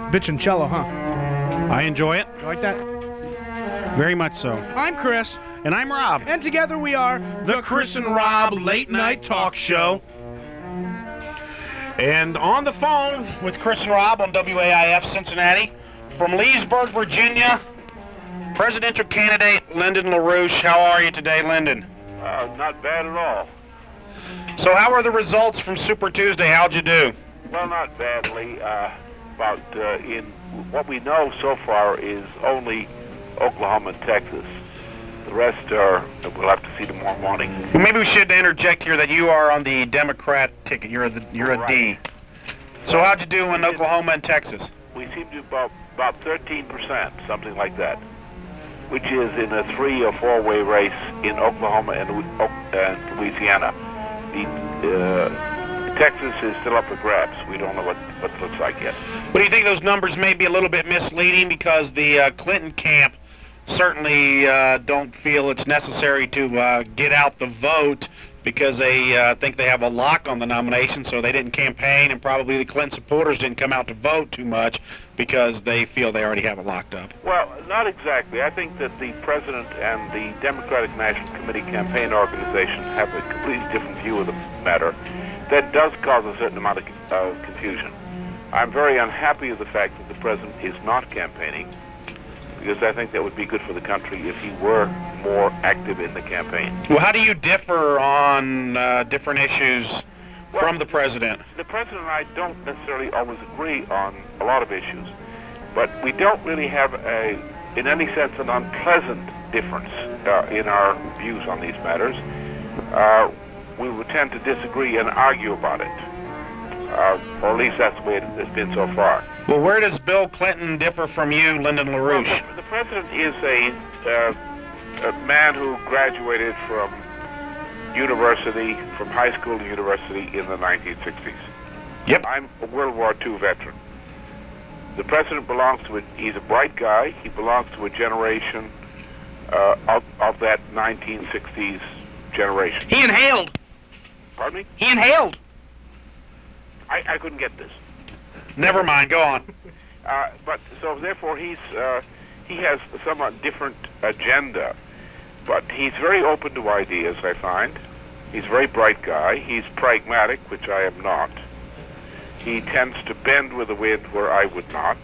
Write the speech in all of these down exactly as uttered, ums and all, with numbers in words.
Bitchincello, huh? I enjoy it. You like that? Very much so. I'm Chris. And I'm Rob. And together we are The Chris and Rob Late Night Talk Show. And on the phone with Chris and Rob on W A I F Cincinnati, from Leesburg, Virginia, presidential candidate Lyndon LaRouche. How are you today, Lyndon? Uh, not bad at all. So how are the results from Super Tuesday? How'd you do? Well, not badly. Uh, about uh, in what we know so far is only Oklahoma and Texas. The rest are, we'll have to see tomorrow morning. Well, maybe we should interject here that you are on the Democrat ticket. You're the you're a Right. D. So how'd you do in Oklahoma and Texas? We seem to about about thirteen percent, something like that, which is in a three or four way race in Oklahoma and, and Louisiana. The uh, Texas is still up for grabs. We don't know what what it looks like yet. But do you think those numbers may be a little bit misleading because the uh, Clinton camp certainly uh, don't feel it's necessary to uh, get out the vote because they uh, think they have a lock on the nomination, so they didn't campaign, and probably the Clinton supporters didn't come out to vote too much because they feel they already have it locked up? Well, not exactly. I think that the president and the Democratic National Committee campaign organization have a completely different view of the matter. That does cause a certain amount of uh, confusion. I'm very unhappy with the fact that the president is not campaigning, because I think that would be good for the country if he were more active in the campaign. Well, how do you differ on uh, different issues Well, from the president? The president and I don't necessarily always agree on a lot of issues, but we don't really have a, in any sense, an unpleasant difference uh, in our views on these matters. Uh, we would tend to disagree and argue about it, uh, or at least that's the way it has been so far. Well, where does Bill Clinton differ from you, Lyndon LaRouche? Well, the, the president is a, uh, a man who graduated from university, from high school to university in the nineteen sixties. Yep. I'm a World War Two veteran. The president belongs to a, he's a bright guy. He belongs to a generation uh, of, of that nineteen sixties generation. He inhaled. Pardon me? He inhaled. I, I couldn't get this. Never mind, go on. Uh, but so therefore he's uh, he has a somewhat different agenda, but he's very open to ideas, I find. He's a very bright guy. He's pragmatic, which I am not. He tends to bend with the wind where I would not.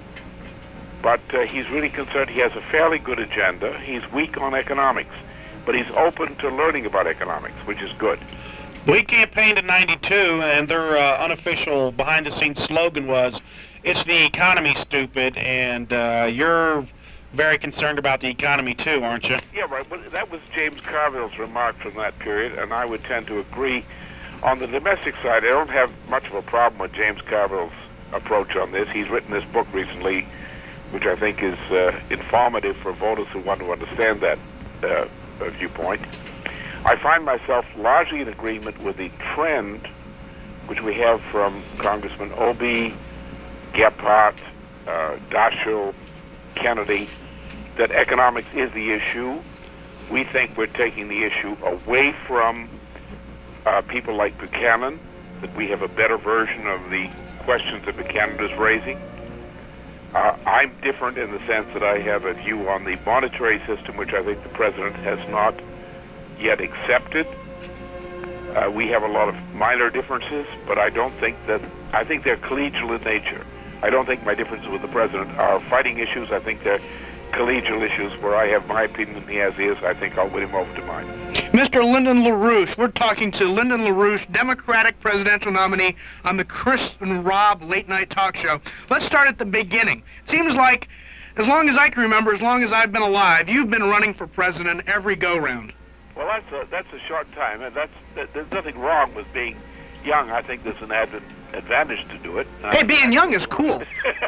But uh, he's really concerned. He has a fairly good agenda. He's weak on economics, but he's open to learning about economics, which is good. We campaigned in ninety-two, and their uh, unofficial behind-the-scenes slogan was, "It's the economy, stupid," and uh, you're very concerned about the economy too, aren't you? Yeah, right. Well, that was James Carville's remark from that period, and I would tend to agree. On the domestic side, I don't have much of a problem with James Carville's approach on this. He's written this book recently, which I think is uh, informative for voters who want to understand that uh, viewpoint. I find myself largely in agreement with the trend which we have from Congressman Obey, Gephardt, uh, Daschle, Kennedy, that economics is the issue. We think we're taking the issue away from uh, people like Buchanan, that we have a better version of the questions that Buchanan is raising. Uh, I'm different in the sense that I have a view on the monetary system, which I think the president has not yet accepted. Uh, we have a lot of minor differences, but I don't think that, I think they're collegial in nature. I don't think my differences with the president are fighting issues. I think they're collegial issues where I have my opinion and he has his. I think I'll win him over to mine. Mister Lyndon LaRouche, we're talking to Lyndon LaRouche, Democratic presidential nominee on the Chris and Rob Late Night Talk Show. Let's start at the beginning. It seems like, as long as I can remember, as long as I've been alive, you've been running for president every go-round. Well, that's a, that's a short time, and that's that, there's nothing wrong with being young. I think there's an adv advantage to do it. Hey, being young is cool.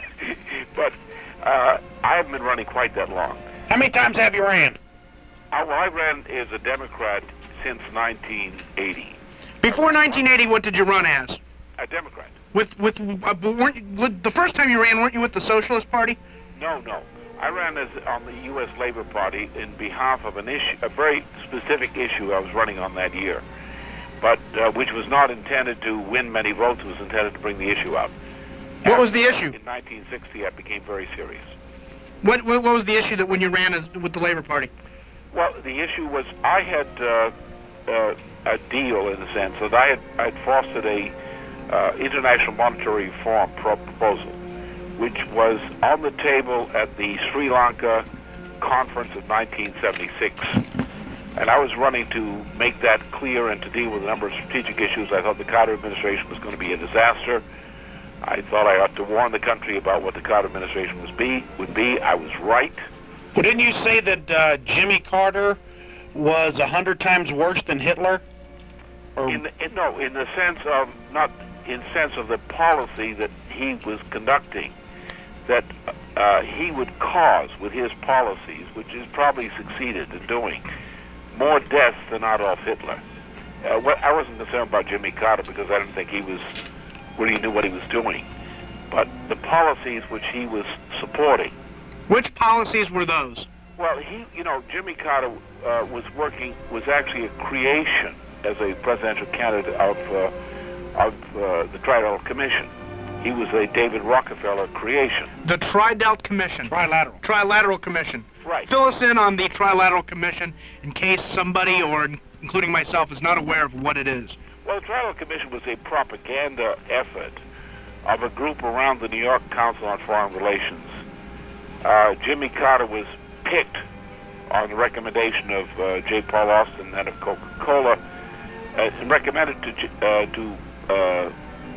But uh, I haven't been running quite that long. How many times have you ran? Uh, well, I ran as a Democrat since nineteen eighty. Before nineteen eighty, what did you run as? A Democrat. With with, uh, weren't you, with the first time you ran, weren't you with the Socialist Party? No, no. I ran as on the U S Labor Party in behalf of an issue, a very specific issue I was running on that year, but uh, which was not intended to win many votes. It was intended to bring the issue out. What was the issue? In nineteen sixty, that became very serious. What, what what was the issue that when you ran as, with the Labor Party? Well, the issue was I had uh, uh, a deal in the sense that I had I had fostered a uh, international monetary reform pro- proposal, which was on the table at the Sri Lanka conference of nineteen seventy-six. And I was running to make that clear and to deal with a number of strategic issues. I thought the Carter administration was going to be a disaster. I thought I ought to warn the country about what the Carter administration was be, would be. I was right. Well, didn't you say that uh, Jimmy Carter was a hundred times worse than Hitler? Or... In, in, no, in the sense of, not in sense of the policy that he was conducting, that uh, he would cause with his policies, which he's probably succeeded in doing, more deaths than Adolf Hitler. Uh, what, I wasn't concerned about Jimmy Carter because I didn't think he was really knew what he was doing. But the policies which he was supporting. Which policies were those? Well, he, you know, Jimmy Carter uh, was working, was actually a creation as a presidential candidate of, uh, of uh, the Trilateral Commission. He was a David Rockefeller creation. The Tri-Delt Commission. Trilateral. Trilateral Commission. Right. Fill us in on the Trilateral Commission in case somebody, or including myself, is not aware of what it is. Well, the Trilateral Commission was a propaganda effort of a group around the New York Council on Foreign Relations. Uh, Jimmy Carter was picked on the recommendation of uh, J. Paul Austin and of Coca-Cola, uh, and recommended to uh, to uh,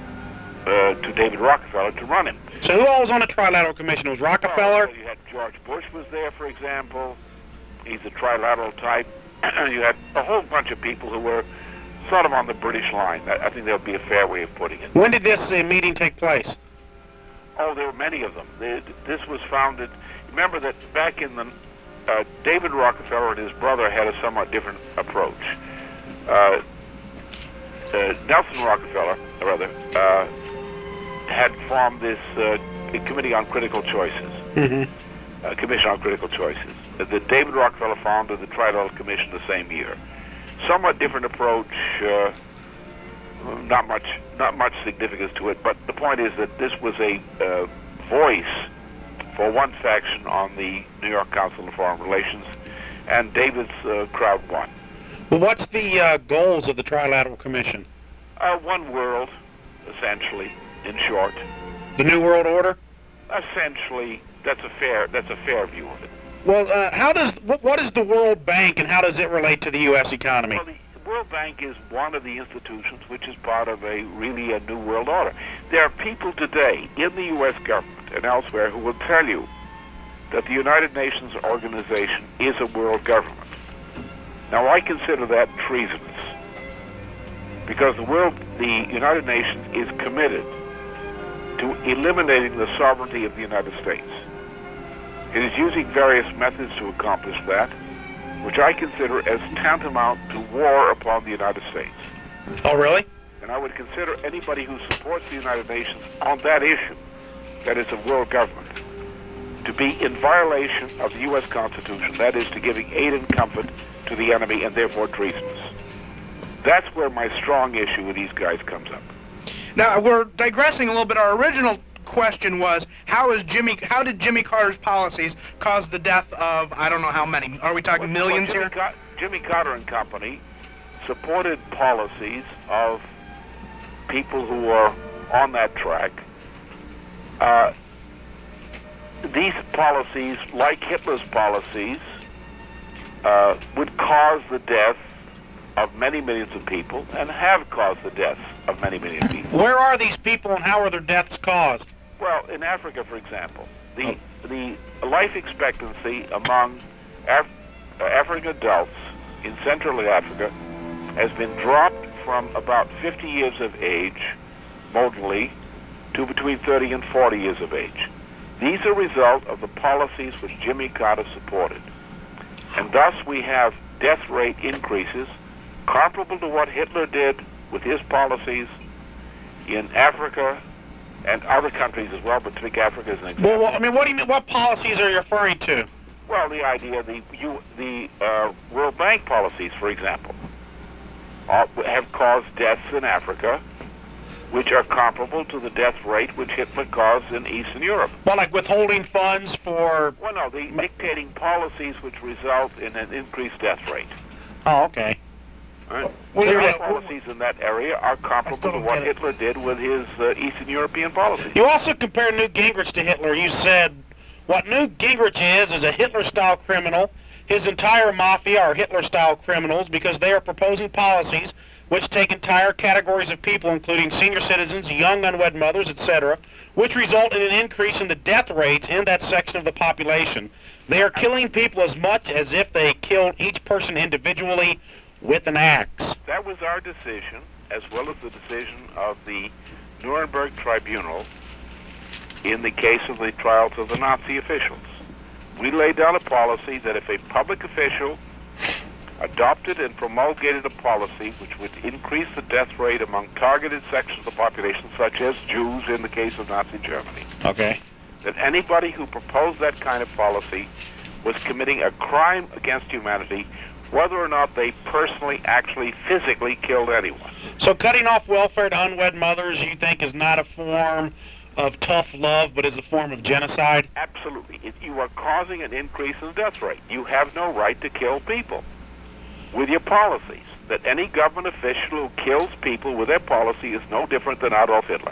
uh, to David Rockefeller to run him. So who all was on the Trilateral Commission? It was Rockefeller? Well, you had George Bush was there, for example. He's a trilateral type. You had a whole bunch of people who were sort of on the British line. I, I think that would be a fair way of putting it. When did this uh, meeting take place? Oh, there were many of them. They, this was founded. Remember that back in the uh, David Rockefeller and his brother had a somewhat different approach. Uh, uh, Nelson Rockefeller, or rather, uh, had formed this uh, Committee on Critical Choices, mm-hmm. uh, Commission on Critical Choices. Uh, the David Rockefeller founded the Trilateral Commission the same year. Somewhat different approach. Uh, not much, not much significance to it. But the point is that this was a uh, voice for one faction on the New York Council of Foreign Relations, and David's uh, crowd won. Well, what's the uh, goals of the Trilateral Commission? Uh, one world, essentially, in short. The New World Order? Essentially, that's a fair that's a fair view of it. Well, uh, how does what, what is the World Bank, and how does it relate to the U S economy? Well, the World Bank is one of the institutions which is part of a really a New World Order. There are people today in the U S government and elsewhere who will tell you that the United Nations organization is a world government. Now, I consider that treasonous, because the world, the United Nations is committed to eliminating the sovereignty of the United States. It is using various methods to accomplish that, which I consider as tantamount to war upon the United States. Oh, really? And I would consider anybody who supports the United Nations on that issue, that is a world government, to be in violation of the U S Constitution, that is to giving aid and comfort to the enemy, and therefore treasonous. That's where my strong issue with these guys comes up. Now, we're digressing a little bit. Our original question was, how is Jimmy? How did Jimmy Carter's policies cause the death of, I don't know how many? Are we talking well, millions well, Jimmy here? Car- Jimmy Carter and company supported policies of people who are on that track. Uh, these policies, like Hitler's policies, uh, would cause the death of many millions of people, and have caused the deaths of many millions of people. Where are these people, and how are their deaths caused? Well, in Africa, for example, the oh. the life expectancy among Af- uh, African adults in Central Africa has been dropped from about fifty years of age, modally, to between thirty and forty years of age. These are a result of the policies which Jimmy Carter supported. And thus we have death rate increases comparable to what Hitler did with his policies in Africa and other countries as well, but take Africa as an example. Well, I mean, what do you mean? What policies are you referring to? Well, the idea, the you, the uh, World Bank policies, for example, uh, have caused deaths in Africa which are comparable to the death rate which Hitler caused in Eastern Europe. Well, like withholding funds for... Well, no, the dictating policies which result in an increased death rate. Oh, okay. Right? Well, Their yeah, policies in that area are comparable to what Hitler did with his uh, Eastern European policies. You also compare Newt Gingrich to Hitler. You said what Newt Gingrich is is a Hitler-style criminal. His entire mafia are Hitler-style criminals because they are proposing policies which take entire categories of people, including senior citizens, young unwed mothers, et cetera, which result in an increase in the death rates in that section of the population. They are killing people as much as if they killed each person individually with an axe. That was our decision, as well as the decision of the Nuremberg Tribunal in the case of the trials of the Nazi officials. We laid down a policy that if a public official adopted and promulgated a policy which would increase the death rate among targeted sections of the population, such as Jews in the case of Nazi Germany, okay, that anybody who proposed that kind of policy was committing a crime against humanity, whether or not they personally, actually, physically killed anyone. So cutting off welfare to unwed mothers, you think, is not a form of tough love, but is a form of genocide? Absolutely. If you are causing an increase in the death rate, you have no right to kill people with your policies. That any government official who kills people with their policy is no different than Adolf Hitler.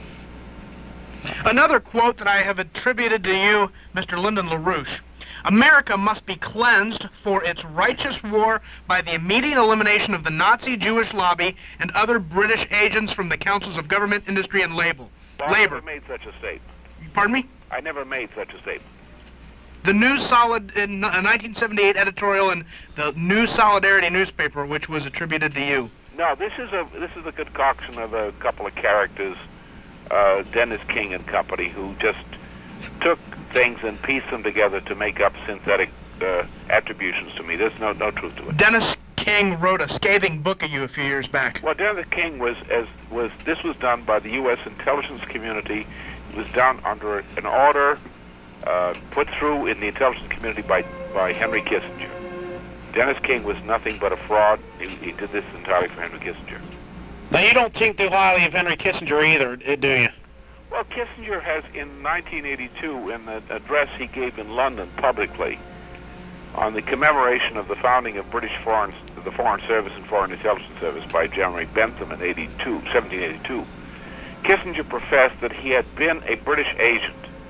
Another quote that I have attributed to you, Mister Lyndon LaRouche. America must be cleansed for its righteous war by the immediate elimination of the Nazi Jewish lobby and other British agents from the councils of government, industry, and labor. Well, labor. I never made such a statement. Pardon me? I never made such a statement. The New Solid, in a nineteen seventy-eight editorial in the New Solidarity newspaper, which was attributed to you. No, this is a this is a concoction of a couple of characters, uh, Dennis King and company, who just took things and pieced them together to make up synthetic uh, attributions to me. There's no no truth to it. Dennis King wrote a scathing book of you a few years back. Well, Dennis King was as was this was done by the U S intelligence community. It was done under an order uh, put through in the intelligence community by by Henry Kissinger. Dennis King was nothing but a fraud. He, he did this entirely for Henry Kissinger. Now, you don't think too highly of Henry Kissinger either, do you? Well, Kissinger has, in nineteen eighty-two, in an address he gave in London publicly on the commemoration of the founding of British Foreign, the Foreign Service and Foreign Intelligence Service by General Bentham in eighty-two, seventeen eighty-two, Kissinger professed that he had been a British agent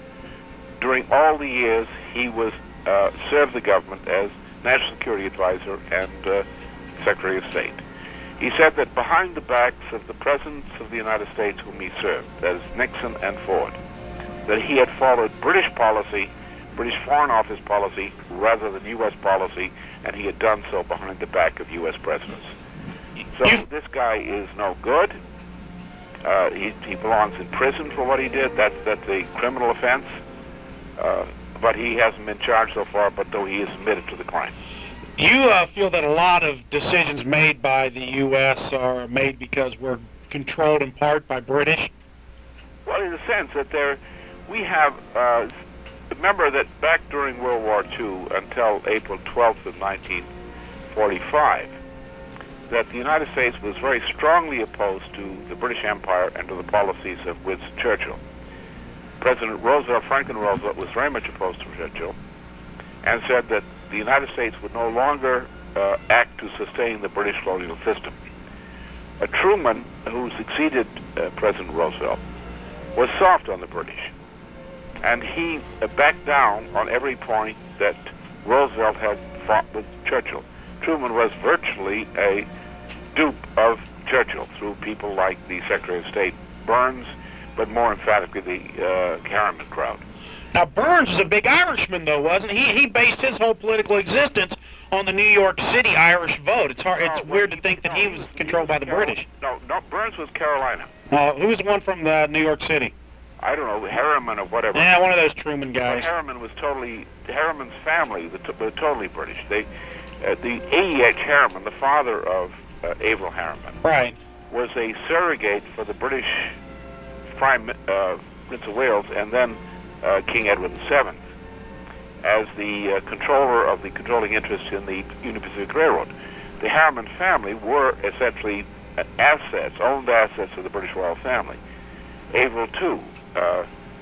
during all the years he was uh, served the government as National Security Advisor and uh, Secretary of State. He said that behind the backs of the Presidents of the United States whom he served, that is Nixon and Ford, that he had followed British policy, British Foreign Office policy, rather than U S policy, and he had done so behind the back of U S presidents. So this guy is no good. Uh, he, he belongs in prison for what he did. That's, that's a criminal offense. Uh, but he hasn't been charged so far, but though he is admitted to the crime. You uh, feel that a lot of decisions made by the U S are made because we're controlled in part by British? Well, in the sense that there, we have, uh, remember that back during World War Two until April twelfth of nineteen forty-five, that the United States was very strongly opposed to the British Empire and to the policies of Winston Churchill. President Roosevelt, Franklin Roosevelt, was very much opposed to Churchill and said that the United States would no longer uh, act to sustain the British colonial system. Uh, Truman, who succeeded uh, President Roosevelt, was soft on the British, and he uh, backed down on every point that Roosevelt had fought with Churchill. Truman was virtually a dupe of Churchill through people like the Secretary of State Burns, but more emphatically the uh, Harriman crowd. Now, Burns was a big Irishman, though, wasn't he? He based his whole political existence on the New York City Irish vote. It's hard. It's no, weird he, to think no, that he was he controlled was by the Carol- British. No, no, Burns was Carolina. Uh, who was the one from uh, New York City? I don't know, Harriman or whatever. Yeah, one of those Truman But guys. Harriman was totally, Harriman's family the t- were totally British. They, uh, the A E H Harriman, the father of uh, Averell Harriman, Right. was a surrogate for the British Prime uh, Prince of Wales and then uh, King Edward the Seventh as the uh, controller of the controlling interest in the Union Pacific Railroad. The Harriman family were essentially uh, assets, owned assets of the British royal family. Averill too. Uh,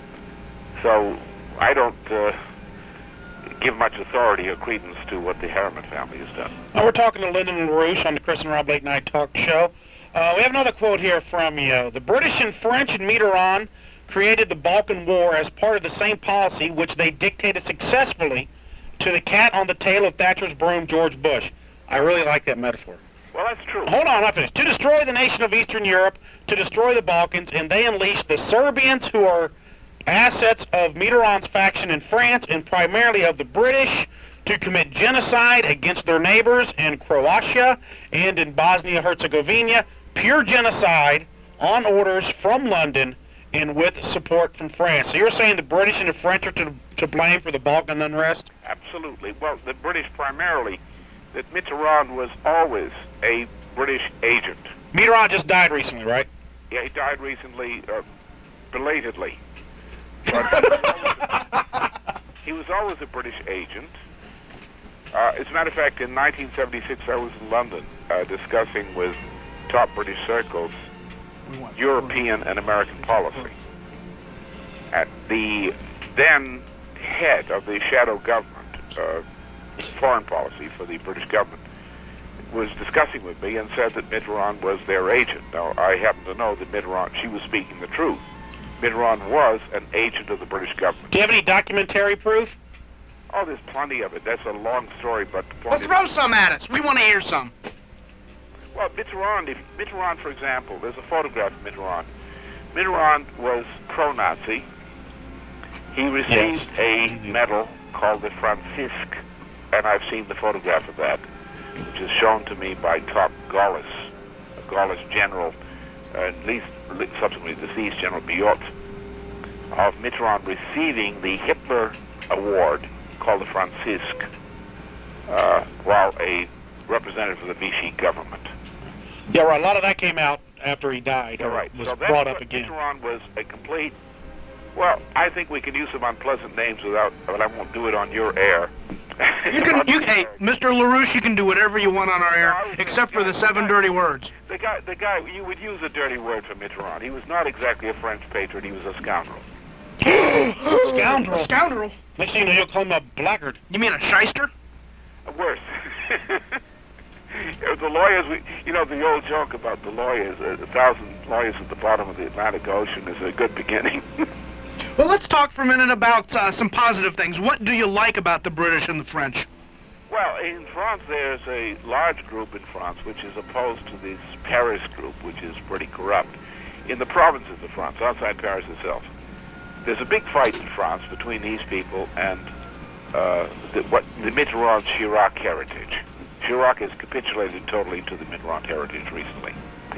so I don't uh, give much authority or credence to what the Harriman family has done. Now we're talking to Lyndon LaRouche on the Chris and Rob Late Night Talk Show. Uh, we have another quote here from you. The British and French and Mitterrand created the Balkan War as part of the same policy which they dictated successfully to the cat on the tail of Thatcher's broom, George Bush. I really like that metaphor. Well, that's true. Hold on, I'm not finished. To destroy the nation of Eastern Europe, to destroy the Balkans, and they unleashed the Serbians, who are assets of Mitterrand's faction in France and primarily of the British, to commit genocide against their neighbors in Croatia and in Bosnia-Herzegovina, pure genocide on orders from London and with support from France. So you're saying the British and the French are to, to blame for the Balkan unrest? Absolutely. Well, the British primarily, that Mitterrand was always a British agent. Mitterrand just died recently, right? Yeah, he died recently, uh, belatedly. But he, was always, he was always a British agent. Uh, as a matter of fact, in nineteen seventy-six, I was in London uh, discussing with top British circles European and American policy. At the then head of the shadow government, uh, foreign policy for the British government, was discussing with me and said that Mitterrand was their agent. Now, I happen to know that Mitterrand, she was speaking the truth. Mitterrand was an agent of the British government. Do you have any documentary proof? Oh, there's plenty of it. That's a long story, but the Well, point throw is, some at us. We want to hear some. well, Mitterrand, if Mitterrand, for example, there's a photograph of Mitterrand. Mitterrand was pro-Nazi. He received Yes. a medal called the Francisque, and I've seen the photograph of that, which is shown to me by top Gaullist, a Gaullist general, uh, at least subsequently deceased General Biot, of Mitterrand receiving the Hitler Award called the Francisque, uh, while a representative of the Vichy government. Yeah, right. A lot of that came out after he died. All or right. Was So that's brought up what again. Mitterrand was a complete. Well, I think we can use some unpleasant names without, but I won't do it on your air. You can, you, hey, Mister LaRouche, you can do whatever you want on our No, I air, was except for gonna- the seven the guy- dirty words. The guy, the guy, you would use a dirty word for Mitterrand. He was not exactly a French patriot. He was a scoundrel. Scoundrel. A scoundrel? Next thing you know, you'll call him a blackguard. You mean a shyster? Uh, Worse. Uh, the lawyers, we, you know, the old joke about the lawyers, uh, a thousand lawyers at the bottom of the Atlantic Ocean is a good beginning. Well, let's talk for a minute about uh, some positive things. What do you like about the British and the French? Well, in France, there's a large group in France which is opposed to this Paris group, which is pretty corrupt. In the provinces of France, outside Paris itself, there's a big fight in France between these people and uh, the, what the Mitterrand-Chirac heritage. Chirac has capitulated totally to the Mitterrand heritage recently.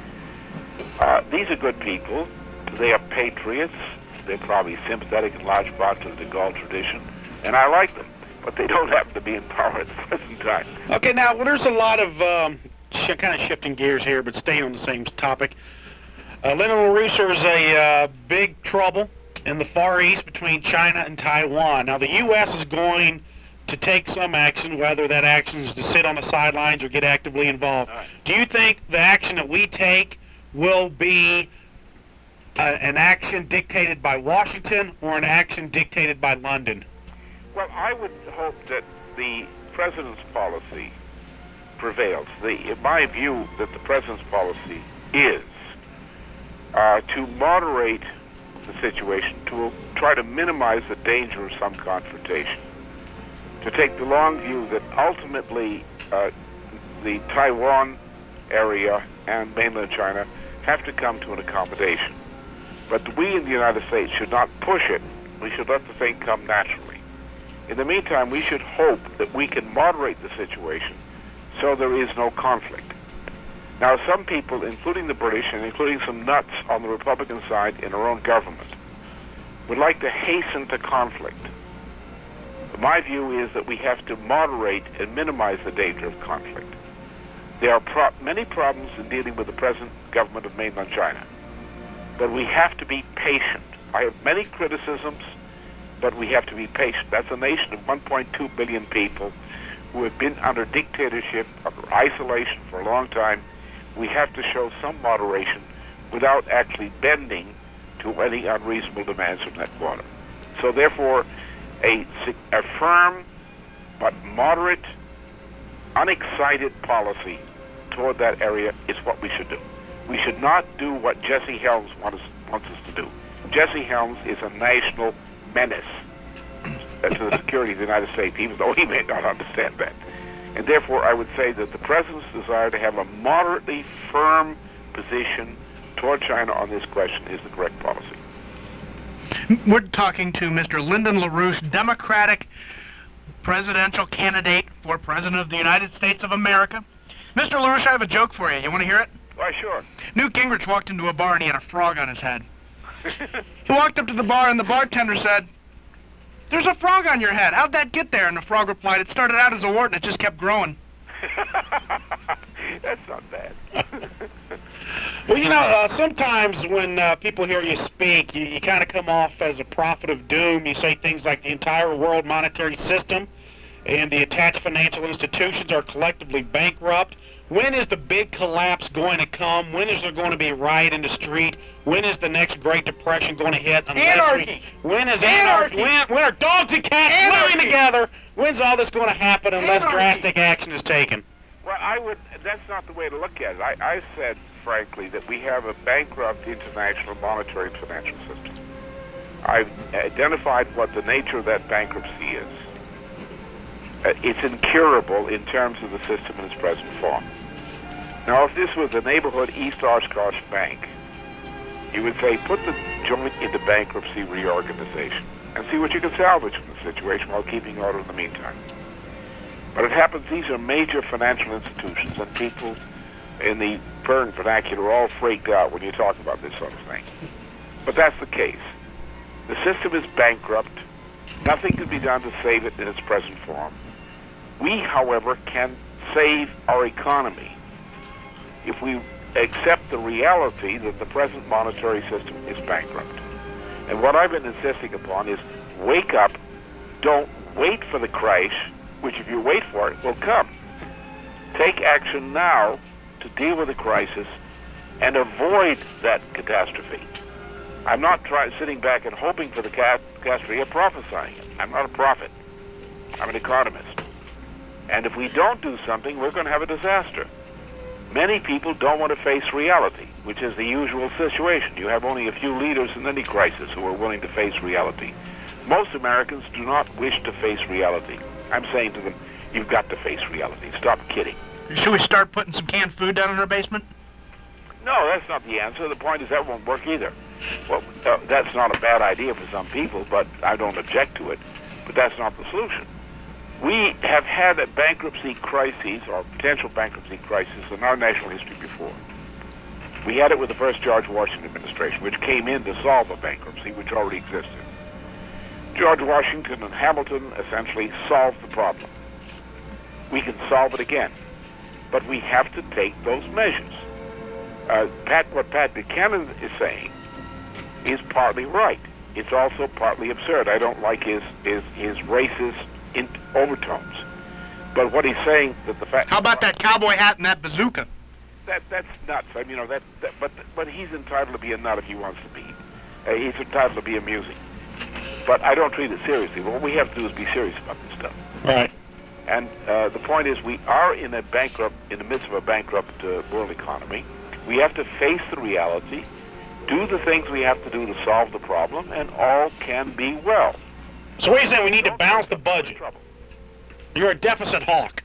Uh, these are good people. They are patriots. They're probably sympathetic in large part to the de Gaulle tradition, and I like them. But they don't happen to be in power at the present time. Okay, now, well, there's a lot of um, sh kind of shifting gears here, but staying on the same topic. Uh, Lyndon LaRouche, there's a uh, big trouble in the Far East between China and Taiwan. Now, the U S is going to take some action, whether that action is to sit on the sidelines or get actively involved. All right. Do you think the action that we take will be uh, an action dictated by Washington or an action dictated by London? Well, I would hope that the president's policy prevails. The, in my view, that the president's policy is uh, to moderate the situation, to try to minimize the danger of some confrontation, to take the long view that ultimately uh, the Taiwan area and mainland China have to come to an accommodation. But we in the United States should not push it. We should let the thing come naturally. In the meantime, we should hope that we can moderate the situation so there is no conflict. Now, some people, including the British and including some nuts on the Republican side in our own government, would like to hasten to conflict. My view is that we have to moderate and minimize the danger of conflict. There are pro many problems in dealing with the present government of mainland China, but we have to be patient. I have many criticisms, but we have to be patient. That's a nation of one point two billion people who have been under dictatorship, under isolation for a long time. we have to show some moderation without actually bending to any unreasonable demands from that quarter. So therefore, a, a firm but moderate, unexcited policy toward that area is what we should do. We should not do what Jesse Helms wants, wants us to do. Jesse Helms is a national menace to the security of the United States, even though he may not understand that. And therefore, I would say that the President's desire to have a moderately firm position toward China on this question is the correct policy. We're talking to Mister Lyndon LaRouche, Democratic presidential candidate for President of the United States of America. Mister LaRouche, I have a joke for you. You want to hear it? Why, sure. Newt Gingrich walked into a bar and he had a frog on his head. He walked up to the bar and the bartender said, "There's a frog on your head. How'd that get there?" And the frog replied, "It started out as a wart and it just kept growing." That's not bad. Well, you know, uh, sometimes when uh, people hear you speak, you, you kind of come off as a prophet of doom. You say things like the entire world monetary system and the attached financial institutions are collectively bankrupt. When is the big collapse going to come? When is there going to be a riot in the street? When is the next Great Depression going to hit? Unless Anarchy! We, when is anarchy? Anarchy! When, when are dogs and cats Anarchy! living together? When's all this going to happen unless Anarchy! drastic action is taken? Well, I would. That's not the way to look at it. I, I said, frankly, that we have a bankrupt international monetary and financial system. I've identified what the nature of that bankruptcy is. Uh, it's incurable in terms of the system in its present form. Now, if this was a neighborhood East Oshkosh bank, you would say, put the joint into bankruptcy reorganization and see what you can salvage from the situation while keeping order in the meantime. But it happens these are major financial institutions, and people in the current vernacular are all freaked out when you talk about this sort of thing. But that's the case. The system is bankrupt. Nothing can be done to save it in its present form. We, however, can save our economy if we accept the reality that the present monetary system is bankrupt. And what I've been insisting upon is wake up, don't wait for the crash, which if you wait for it, will come. Take action now to deal with the crisis and avoid that catastrophe. I'm not try, sitting back and hoping for the cat- catastrophe or prophesying it. I'm not a prophet. I'm an economist. And if we don't do something, we're going to have a disaster. Many people don't want to face reality, which is the usual situation. You have only a few leaders in any crisis who are willing to face reality. Most Americans do not wish to face reality. I'm saying to them, you've got to face reality. Stop kidding. Should we start putting some canned food down in our basement? No, that's not the answer. The point is that won't work either. Well, uh, that's not a bad idea for some people, but I don't object to it. But that's not the solution. We have had a bankruptcy crisis or potential bankruptcy crisis in our national history before. We had it with the first George Washington administration, which came in to solve a bankruptcy which already existed. George Washington and Hamilton essentially solved the problem. We can solve it again, but we have to take those measures. Uh, Pat, what Pat Buchanan is saying is partly right. It's also partly absurd. I don't like his his, his racist in overtones. But what he's saying that the fact. How about that cowboy hat and that bazooka? That that's nuts. I mean, you know that, that. But but he's entitled to be a nut if he wants to be. Uh, he's entitled to be amusing. But I don't treat it seriously. What we have to do is be serious about this stuff. Right. And uh, the point is, we are in a bankrupt, in the midst of a bankrupt uh, world economy. We have to face the reality, do the things we have to do to solve the problem, and all can be well. So what are you saying? We need to balance the budget. You're a deficit hawk.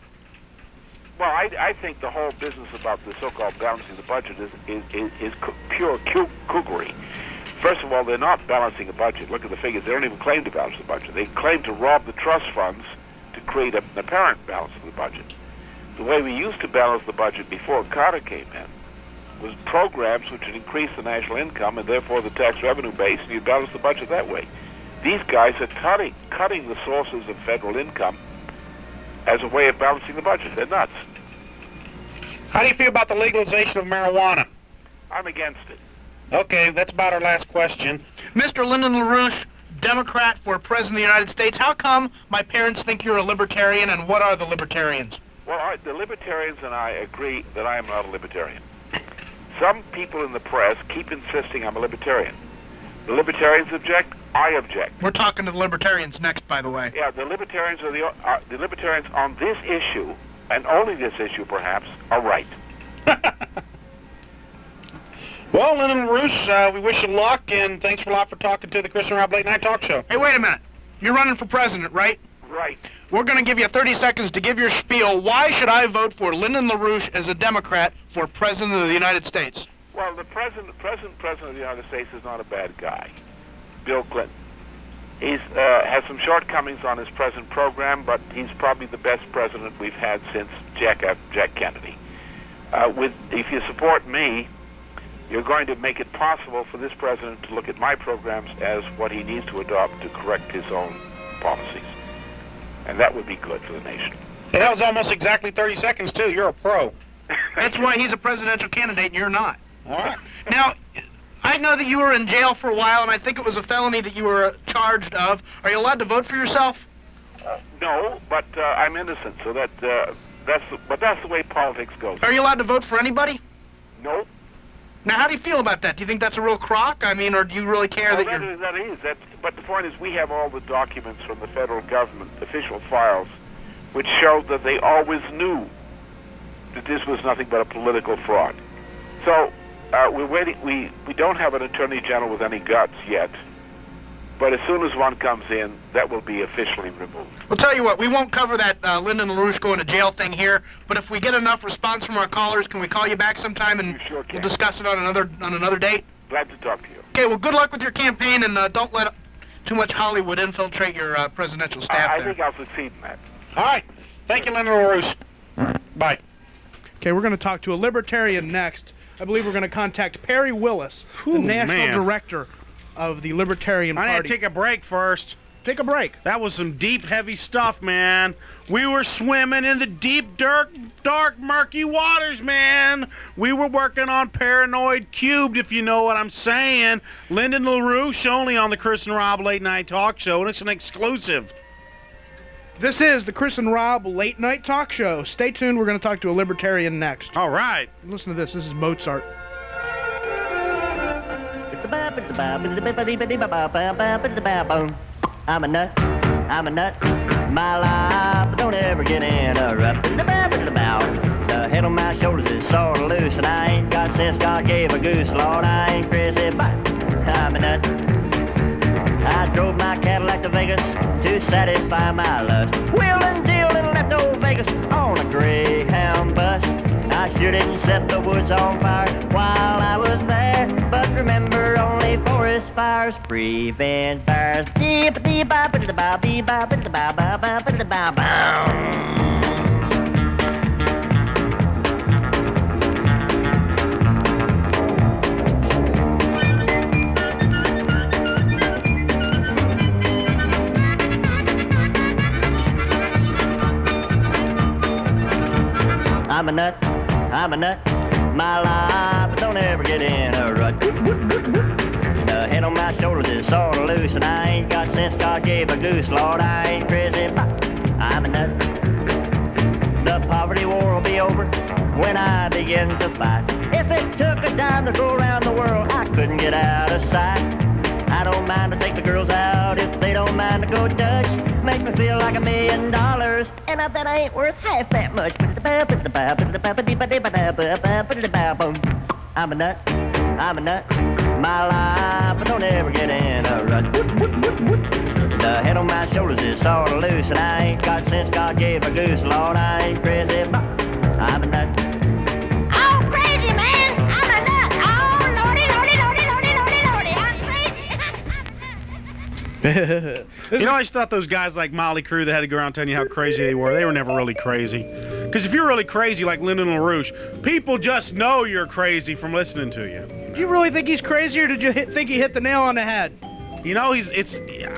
Well, I, I think the whole business about the so-called balancing the budget is is, is, is cu- pure cu- kookery. First of all, they're not balancing a budget. Look at the figures. They don't even claim to balance the budget. They claim to rob the trust funds to create a, an apparent balance of the budget. The way we used to balance the budget before Carter came in was programs which would increase the national income and therefore the tax revenue base, and you'd balance the budget that way. These guys are cutting, cutting the sources of federal income as a way of balancing the budget. They're nuts. How do you feel about the legalization of marijuana? I'm against it. Okay, that's about our last question. Mister Lyndon LaRouche, Democrat for President of the United States. How come my parents think you're a libertarian, and what are the libertarians? Well, I, the libertarians and I agree that I am not a libertarian. Some people in the press keep insisting I'm a libertarian. The libertarians object, I object. We're talking to the libertarians next, by the way. Yeah, the libertarians are the uh, the libertarians on this issue, and only this issue perhaps, are right. Well, Lyndon LaRouche, uh, we wish you luck, and thanks a lot for talking to the Chris and Rob Late Night Talk Show. Hey, wait a minute. You're running for president, right? Right. We're going to give you thirty seconds to give your spiel. Why should I vote for Lyndon LaRouche as a Democrat for president of the United States? Well, the president, present president of the United States is not a bad guy, Bill Clinton. He's uh, has some shortcomings on his present program, but he's probably the best president we've had since Jack F. Jack Kennedy. Uh, with if you support me, you're going to make it possible for this president to look at my programs as what he needs to adopt to correct his own policies, and that would be good for the nation. Hey, that was almost exactly thirty seconds too. You're a pro. That's why he's a presidential candidate and you're not. All right. Now, I know that you were in jail for a while, and I think it was a felony that you were charged of. Are you allowed to vote for yourself? Uh, no, but uh, I'm innocent, so that uh, that's the, but that's the way politics goes. Are you allowed to vote for anybody? No. Now, how do you feel about that? Do you think that's a real crock? I mean, or do you really care Well, that that you're... is, that is. That's, but the point is, we have all the documents from the federal government, official files, which show that they always knew that this was nothing but a political fraud. So uh, we're waiting. We we don't have an attorney general with any guts yet, but as soon as one comes in, that will be officially removed. We'll tell you what, we won't cover that uh, Lyndon LaRouche going to jail thing here, but if we get enough response from our callers, can we call you back sometime and You sure can. we'll discuss it on another on another date? Glad to talk to you. Okay, well, good luck with your campaign, and uh, don't let too much Hollywood infiltrate your uh, presidential staff I, I there. think I'll succeed in that. All right. Thank you, Lyndon LaRouche. Bye. Okay, we're going to talk to a libertarian next. I believe we're going to contact Perry Willis, Ooh, the national man. director of the Libertarian I Party. need to take a break first. Take a break. That was some deep, heavy stuff, man. We were swimming in the deep, dark, dark, murky waters, man. We were working on Paranoid Cubed, if you know what I'm saying. Lyndon LaRouche, only on the Chris and Rob Late Night Talk Show, and it's an exclusive. This is the Chris and Rob Late Night Talk Show. Stay tuned. We're going to talk to a libertarian next. All right. Listen to this. This is Mozart. I'm a nut, I'm a nut, my life don't ever get interrupted. The head on my shoulders is sort of loose, and I ain't got sense God gave a goose. Lord, I ain't crazy, but I'm a nut. I drove my Cadillac to Vegas to satisfy my lust. Wheel and deal and left old Vegas on a Greyhound bus. I sure didn't set the woods on fire while I was there, but remember, only forest fires prevent fires. I'm a nut, I'm a nut, my life don't ever get in a rut. The head on my shoulders is sort of loose, and I ain't got sense God gave a goose. Lord, I ain't crazy, but I'm a nut. The poverty war will be over when I begin to fight. If it took a dime to go around the world, I couldn't get out of sight. I don't mind to take the girls out if they don't mind to go Dutch. Makes me feel like a million dollars, and I bet I ain't worth half that much. I'm a nut, I'm a nut, my life don't ever get in a rut. The head on my shoulders is sort of loose, and I ain't got sense God gave a goose. Lord, I ain't crazy, but I'm a nut. Oh, crazy man! I'm a nut! Oh, lordy, lordy, lordy, lordy, lordy, lordy! I'm crazy! You know, I just thought those guys like Motley Crue that had to go around telling you how crazy they were, they were never really crazy. Because if you're really crazy like Lyndon LaRouche, people just know you're crazy from listening to you. Do you really think he's crazy, or did you hit, think he hit the nail on the head? You know, he's, it's...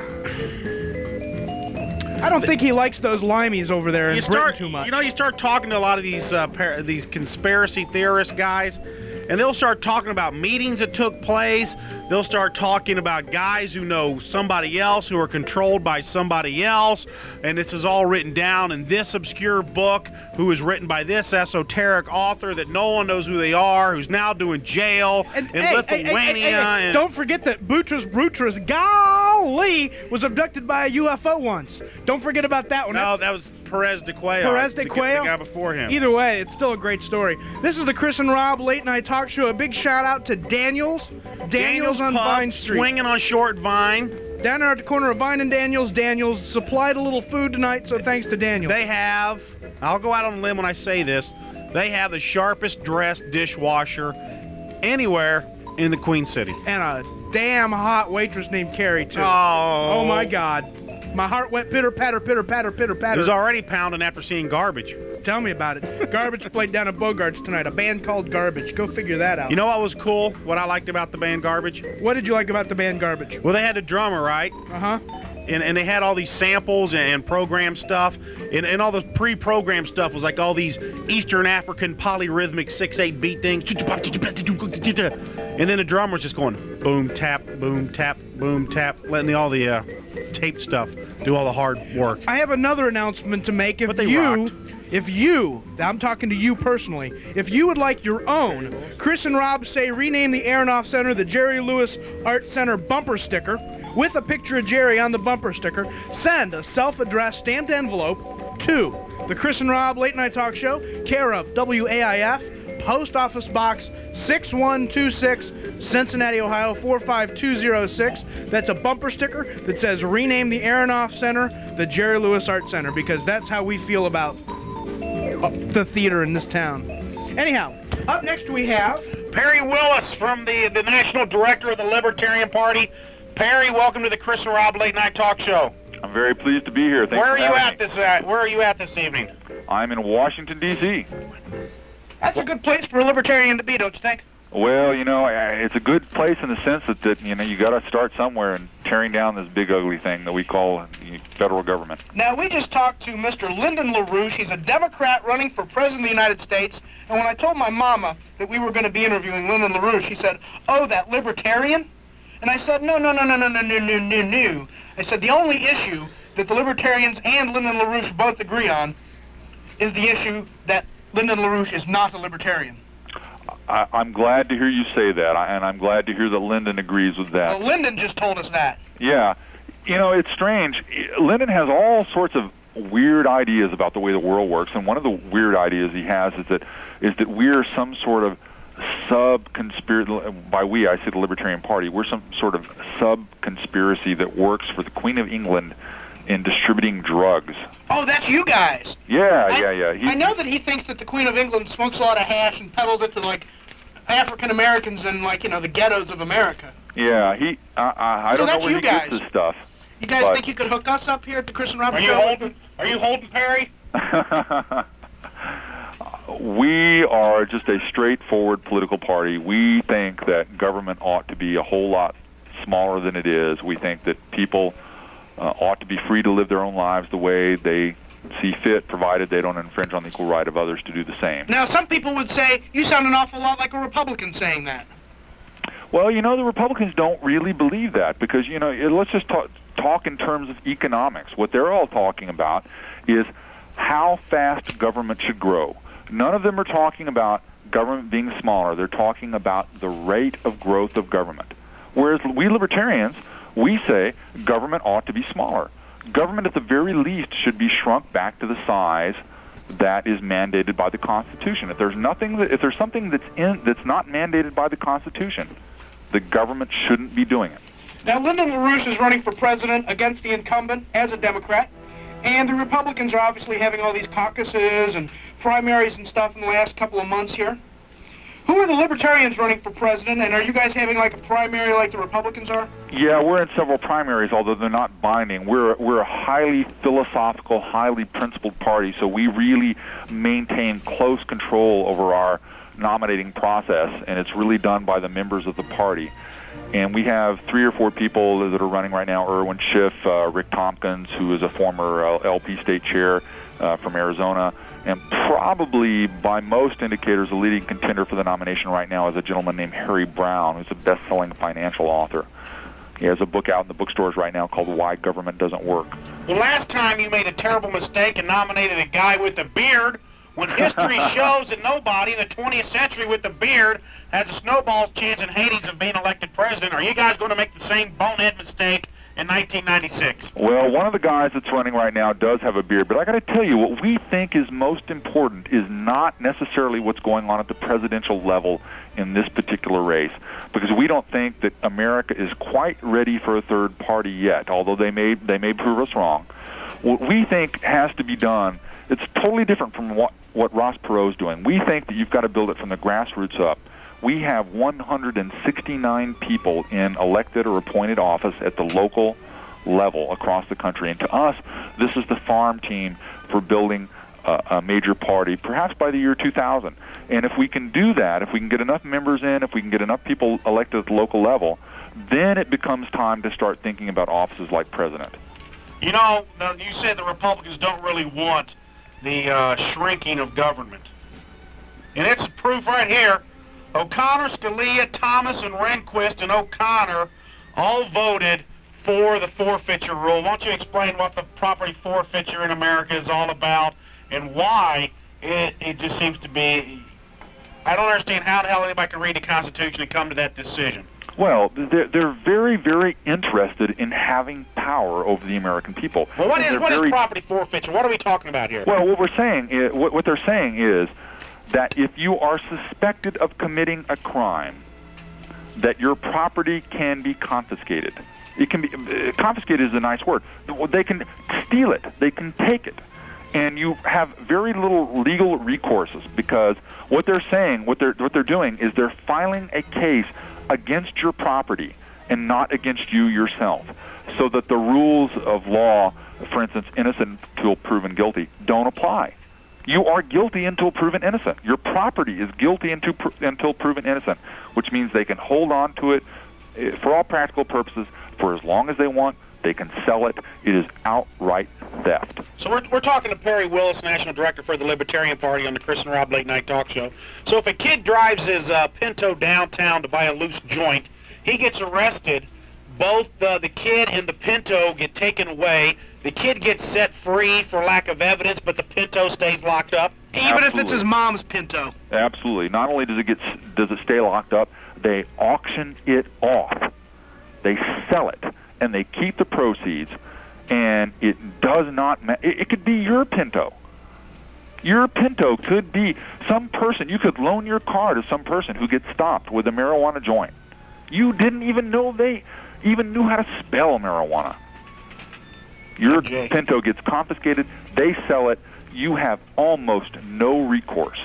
I don't think he likes those limeys over there in You Britain start, too much. you know, you start talking to a lot of these uh, par- these conspiracy theorist guys, and they'll start talking about meetings that took place. They'll start talking about guys who know somebody else, who are controlled by somebody else, and this is all written down in this obscure book, who is written by this esoteric author that no one knows who they are, who's now doing jail And, in hey, Lithuania. hey, hey, hey, hey, and don't forget that Boutros Boutros Ghali was abducted by a U F O once. Don't forget about that one. no, That's- that was Perez de Cuellar. Perez de the, Cuellar? the guy before him. Either way, it's still a great story. This is the Chris and Rob Late Night Talk Show. A big shout out to Daniels. Daniels, on Pub, Vine Street. swinging on Short Vine. Down there at the corner of Vine and Daniels. Daniels supplied a little food tonight, so thanks to Daniels. They have, I'll go out on a limb when I say this, they have the sharpest dressed dishwasher anywhere in the Queen City. and a damn hot waitress named Carrie, too. Oh, Oh, my God. My heart went pitter, patter, pitter, patter, pitter, He patter. was already pounding after seeing Garbage. Tell me about it. Garbage played down at Bogart's tonight. A band called Garbage. Go figure that out. You know what was cool? What I liked about the band Garbage? What did you like about the band Garbage? Well, they had a drummer, right? Uh-huh. And, and they had all these samples and, and program stuff. And, and all the pre-programmed stuff was like all these Eastern African polyrhythmic six eight beat things. And then the drummer's just going boom, tap, boom, tap, boom, tap, letting the, all the uh, tape stuff do all the hard work. I have another announcement to make. If But they you, rocked. if you, I'm talking to you personally, if you would like your own Chris and Rob Say Rename the Aronoff Center the Jerry Lewis Art Center bumper sticker with a picture of Jerry on the bumper sticker, send a self-addressed stamped envelope to the Chris and Rob Late Night Talk Show, care of W A I F, Post Office Box six one two six, Cincinnati, Ohio four five two zero six. That's a bumper sticker that says Rename the Aronoff Center the Jerry Lewis Art Center, because that's how we feel about the theater in this town. Anyhow, up next we have... Perry Willis from the, the National Director of the Libertarian Party. Perry, welcome to the Chris and Rob Late Night Talk Show. I'm very pleased to be here. Thanks Where are for you having at me. this uh, Where are you at this evening? I'm in Washington, D C That's a good place for a libertarian to be, don't you think? Well, you know, I- it's a good place in the sense that, that you know, you got to start somewhere and tearing down this big ugly thing that we call the federal government. Now, we just talked to Mister Lyndon LaRouche. He's a Democrat running for President of the United States. And when I told my mama that we were going to be interviewing Lyndon LaRouche, she said, "Oh, that libertarian?" And I said, no, no, no, no, no, no, no, no, no, no. I said, the only issue that the libertarians and Lyndon LaRouche both agree on is the issue that Lyndon LaRouche is not a libertarian. I, I'm glad to hear you say that, I- and I'm glad to hear that Lyndon agrees with that. Well, Lyndon just told us that. Yeah. You know, it's strange. Lyndon has all sorts of weird ideas about the way the world works, and one of the weird ideas he has is that is that we're some sort of sub-conspiracy, by we, I say the Libertarian Party, we're some sort of sub-conspiracy that works for the Queen of England in distributing drugs. Oh, that's you guys. Yeah, I, yeah, yeah. He, I know that he thinks that the Queen of England smokes a lot of hash and peddles it to, like, African Americans in, like, you know, the ghettos of America. Yeah, he, I, I, I So don't know that's where you he gets guys. this stuff. You guys But- think you could hook us up here at the Chris and Robert Are you Show? holding? Are you holding Perry? We are just a straightforward political party. We think that government ought to be a whole lot smaller than it is. We think that people uh, ought to be free to live their own lives the way they see fit, provided they don't infringe on the equal right of others to do the same. Now, some people would say, you sound an awful lot like a Republican saying that. Well, you know, the Republicans don't really believe that because, you know, it, let's just talk, talk in terms of economics. What they're all talking about is how fast government should grow. None of them are talking about government being smaller. They're talking about the rate of growth of government. Whereas we libertarians, we say government ought to be smaller. Government, at the very least, should be shrunk back to the size that is mandated by the Constitution. If there's nothing, that, if there's something that's in that's not mandated by the Constitution, the government shouldn't be doing it. Now, Lyndon LaRouche is running for president against the incumbent as a Democrat, and the Republicans are obviously having all these caucuses and primaries and stuff in the last couple of months here. Who are the Libertarians running for president, and are you guys having like a primary like the Republicans are? Yeah, we're in several primaries, although they're not binding. We're we're a highly philosophical, highly principled party, so we really maintain close control over our nominating process, and it's really done by the members of the party. And we have three or four people that are running right now: Irwin Schiff, uh, Rick Tompkins, who is a former uh, L P state chair, uh, from Arizona, and probably by most indicators the leading contender for the nomination right now is a gentleman named Harry Brown, who's a best-selling financial author. He has a book out in the bookstores right now called Why Government Doesn't Work. Well, last time you made a terrible mistake and nominated a guy with a beard, when history shows that nobody in the twentieth century with a beard has a snowball's chance in Hades of being elected president. Are you guys going to make the same bonehead mistake in nineteen ninety-six? Well, one of the guys that's running right now does have a beard, but I got to tell you, what we think is most important is not necessarily what's going on at the presidential level in this particular race, because we don't think that America is quite ready for a third party yet, although they may they may prove us wrong. What we think has to be done, it's totally different from what, what Ross Perot's doing. We think that you've got to build it from the grassroots up. We have one hundred sixty-nine people in elected or appointed office at the local level across the country, and to us, this is the farm team for building a, a major party, perhaps by the year two thousand. And if we can do that, if we can get enough members in, if we can get enough people elected at the local level, then it becomes time to start thinking about offices like president. You know, you said the Republicans don't really want the uh, shrinking of government. And it's proof right here. O'Connor, Scalia, Thomas, and Rehnquist and O'Connor all voted for the forfeiture rule. Won't you explain what the property forfeiture in America is all about and why it, it just seems to be... I don't understand how the hell anybody can read the Constitution and come to that decision. Well, they're, they're very, very interested in having power over the American people. Well, what And is what very, is property forfeiture? What are we talking about here? Well, what we're saying is, what, what they're saying is that if you are suspected of committing a crime, that your property can be confiscated. It can be uh, confiscated is a nice word. They can steal it. They can take it. And you have very little legal recourses, because what they're saying, what they're what they're doing is they're filing a case against your property and not against you yourself, so that the rules of law, for instance, innocent until proven guilty, don't apply. You are guilty until proven innocent. Your property is guilty until, until proven innocent, which means they can hold on to it uh, for all practical purposes for as long as they want. They can sell it. It is outright theft. So we're, we're talking to Perry Willis, National Director for the Libertarian Party on the Chris and Rob Late Night Talk Show. So if a kid drives his uh, Pinto downtown to buy a loose joint, he gets arrested. Both uh, the kid and the Pinto get taken away. The kid gets set free for lack of evidence, but the Pinto stays locked up. Even Absolutely. if it's his mom's Pinto. Absolutely. Not only does it get does it stay locked up, they auction it off. They sell it, and they keep the proceeds, and it does not ma- it, it could be your Pinto. Your Pinto could be some person. You could loan your car to some person who gets stopped with a marijuana joint. You didn't even know they even knew how to spell marijuana. Your Jay. Pinto gets confiscated, they sell it, you have almost no recourse.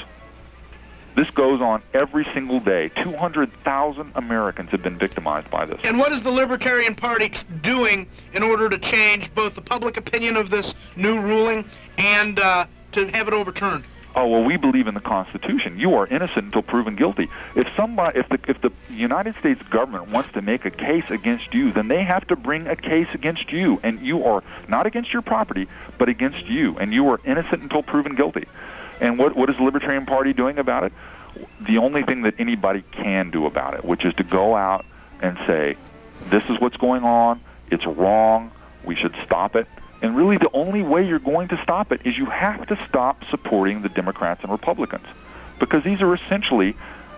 This goes on every single day. two hundred thousand Americans have been victimized by this. And what is the Libertarian Party doing in order to change both the public opinion of this new ruling and uh, to have it overturned? Oh, well, we believe in the Constitution. You are innocent until proven guilty. If somebody, if the if the United States government wants to make a case against you, then they have to bring a case against you, and you are not against your property, but against you, and you are innocent until proven guilty. And what what is the Libertarian Party doing about it? The only thing that anybody can do about it, which is to go out and say, this is what's going on, it's wrong, we should stop it. And really the only way you're going to stop it is you have to stop supporting the Democrats and Republicans. Because these are essentially,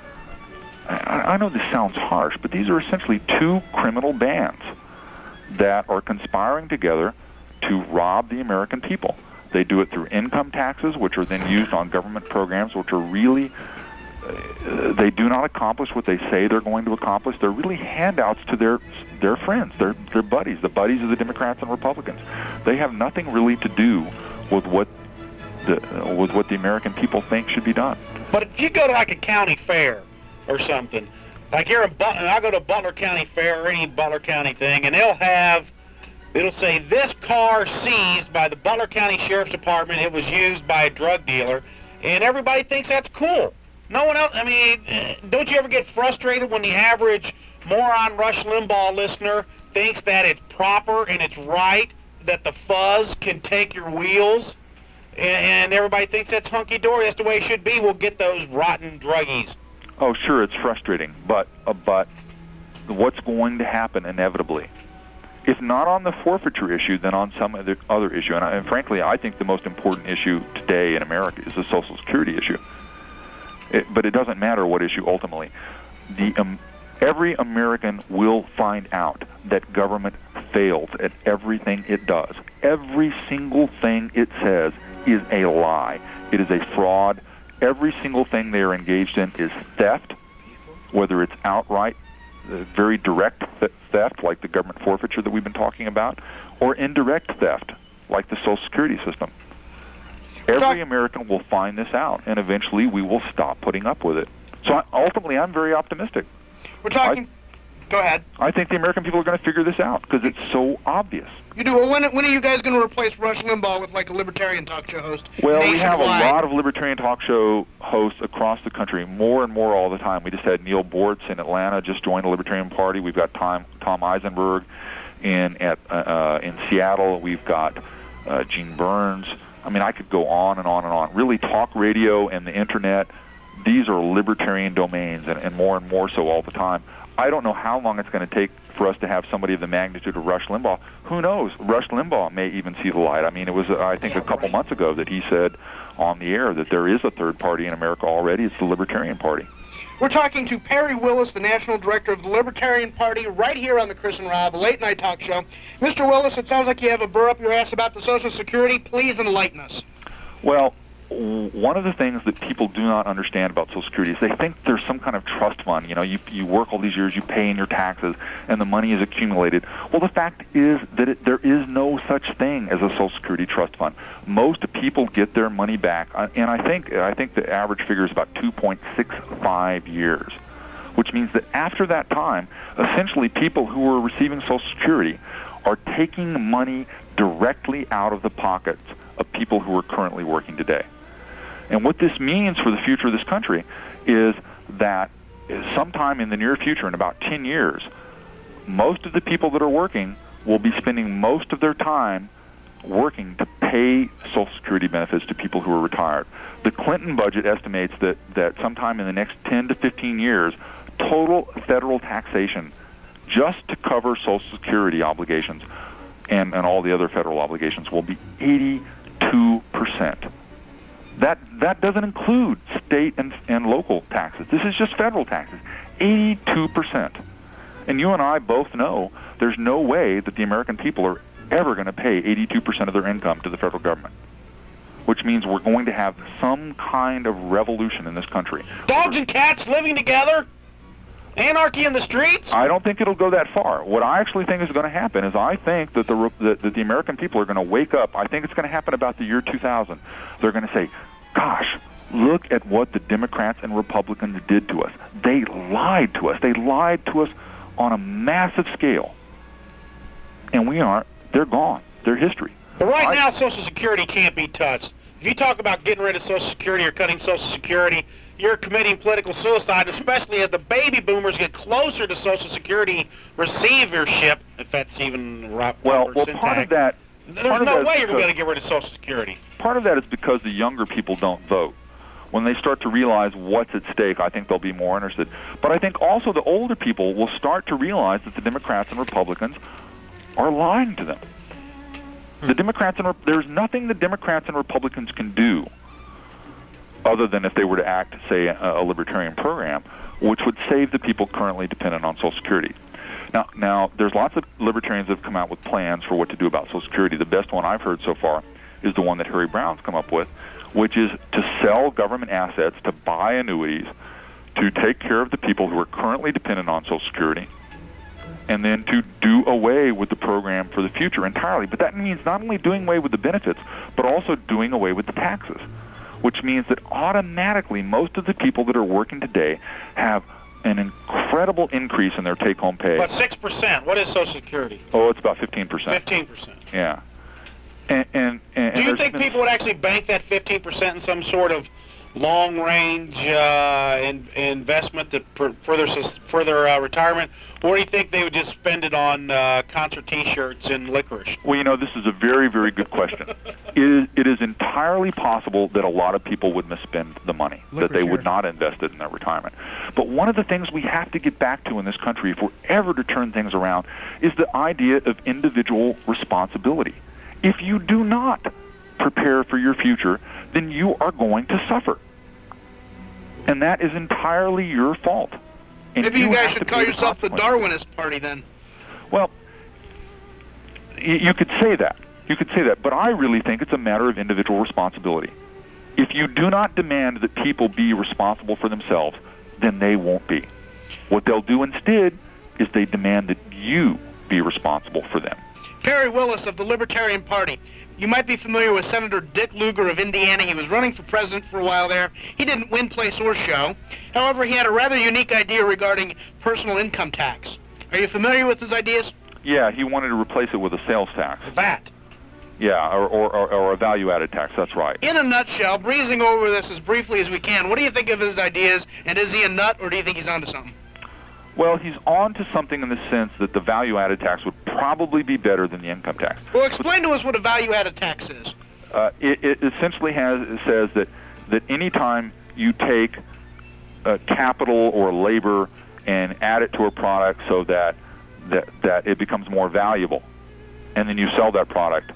I, I know this sounds harsh, but these are essentially two criminal bands that are conspiring together to rob the American people. They do it through income taxes, which are then used on government programs, which are really, uh, they do not accomplish what they say they're going to accomplish. They're really handouts to their their friends, their their buddies, the buddies of the Democrats and Republicans. They have nothing really to do with what the uh, with what the American people think should be done. But if you go to like a county fair or something, like here in Butler, I go to Butler County Fair or any Butler County thing, and they'll have, it'll say, this car seized by the Butler County Sheriff's Department, it was used by a drug dealer, and everybody thinks that's cool. No one else, I mean, don't you ever get frustrated when the average moron Rush Limbaugh listener thinks that it's proper and it's right that the fuzz can take your wheels? and, and everybody thinks that's hunky-dory, that's the way it should be, we'll get those rotten druggies. Oh, sure, it's frustrating, but uh, but what's going to happen inevitably? If not on the forfeiture issue, then on some other, other issue. And, I, and frankly, I think the most important issue today in America is the Social Security issue. It, but it doesn't matter what issue ultimately. The um, every American will find out that government fails at everything it does. Every single thing it says is a lie. It is a fraud. Every single thing they are engaged in is theft, whether it's outright, uh, very direct th- theft, like the government forfeiture that we've been talking about, or indirect theft, like the Social Security system. Every American will find this out, and eventually we will stop putting up with it. So I, ultimately, I'm very optimistic. We're talking... I, Go ahead. I think the American people are going to figure this out because it's so obvious. You do. Well, when, when are you guys going to replace Rush Limbaugh with, like, a libertarian talk show host? Well, we have a nationwide? lot of libertarian talk show hosts across the country, more and more all the time. We just had Neil Bortz in Atlanta just joined the Libertarian Party. We've got Tom, Tom Eisenberg in at uh, uh, in Seattle. We've got uh, Gene Burns. I mean, I could go on and on and on. Really, talk radio and the Internet, these are libertarian domains, and, and more and more so all the time. I don't know how long it's going to take for us to have somebody of the magnitude of Rush Limbaugh. Who knows? Rush Limbaugh may even see the light. I mean, it was, uh, I think, yeah, a couple right. months ago that he said on the air that there is a third party in America already. It's the Libertarian Party. We're talking to Perry Willis, the National Director of the Libertarian Party, right here on the Chris and Rob Late Night Talk Show. Mister Willis, it sounds like you have a burr up your ass about the Social Security. Please enlighten us. Well, one of the things that people do not understand about Social Security is they think there's some kind of trust fund. You know, you you work all these years, you pay in your taxes, and the money is accumulated. Well, the fact is that it, there is no such thing as a Social Security trust fund. Most people get their money back, uh, and I think I think the average figure is about two point six five years, which means that after that time, essentially people who are receiving Social Security are taking money directly out of the pockets of people who are currently working today. And what this means for the future of this country is that sometime in the near future, in about ten years, most of the people that are working will be spending most of their time working to pay Social Security benefits to people who are retired. The Clinton budget estimates that, that sometime in the next ten to fifteen years, total federal taxation just to cover Social Security obligations and, and all the other federal obligations will be eighty-two percent. That that doesn't include state and, and local taxes. This is just federal taxes, eighty-two percent. And you and I both know there's no way that the American people are ever going to pay eighty-two percent of their income to the federal government, which means we're going to have some kind of revolution in this country. Dogs and cats living together? Anarchy in the streets? I don't think it'll go that far. What I actually think is going to happen is I think that the that, that the American people are going to wake up. I think it's going to happen about the year two thousand. They're going to say, gosh, look at what the Democrats and Republicans did to us. They lied to us. They lied to us on a massive scale. And we aren't. They're gone. They're history. But right I, now, Social Security can't be touched. If you talk about getting rid of Social Security or cutting Social Security, you're committing political suicide, especially as the baby boomers get closer to Social Security receivership, if that's even right. Well, well part of that... There's part no of that way you're because, going to get rid of Social Security. Part of that is because the younger people don't vote. When they start to realize what's at stake, I think they'll be more interested. But I think also the older people will start to realize that the Democrats and Republicans are lying to them. The Democrats and there's nothing the Democrats and Republicans can do other than if they were to act, say, a, a libertarian program, which would save the people currently dependent on Social Security. Now, now, there's lots of libertarians that have come out with plans for what to do about Social Security. The best one I've heard so far is the one that Harry Brown's come up with, which is to sell government assets, to buy annuities, to take care of the people who are currently dependent on Social Security, and then to do away with the program for the future entirely. But that means not only doing away with the benefits, but also doing away with the taxes, which means that automatically most of the people that are working today have an incredible increase in their take-home pay. But six percent. What is Social Security? Oh, it's about fifteen percent. fifteen percent. Yeah. And, and, and Do you and think been, people would actually bank that fifteen percent in some sort of long-range uh, in, investment that per, further sus- further uh, retirement, or do you think they would just spend it on uh, concert T-shirts and licorice? Well, you know, this is a very, very good question. It is, it is entirely possible that a lot of people would misspend the money, that they would not invest it in their retirement. But one of the things we have to get back to in this country, if we're ever to turn things around, is the idea of individual responsibility. If you do not prepare for your future, then you are going to suffer. And that is entirely your fault. And Maybe you, you guys have should to call pay the yourself the consequences. Darwinist Party then. Well, y- you could say that. You could say that. But I really think it's a matter of individual responsibility. If you do not demand that people be responsible for themselves, then they won't be. What they'll do instead is they demand that you be responsible for them. Perry Willis of the Libertarian Party. You might be familiar with Senator Dick Lugar of Indiana. He was running for president for a while there. He didn't win, place, or show. However, he had a rather unique idea regarding personal income tax. Are you familiar with his ideas? Yeah, he wanted to replace it with a sales tax. V A T. Yeah, or, or, or, or a value-added tax, that's right. In a nutshell, breezing over this as briefly as we can, what do you think of his ideas, and is he a nut, or do you think he's onto something? Well, he's on to something in the sense that the value-added tax would probably be better than the income tax. Well, explain to us what a value-added tax is. Uh, it, it essentially has it says that that any time you take uh, capital or labor and add it to a product so that that that it becomes more valuable, and then you sell that product,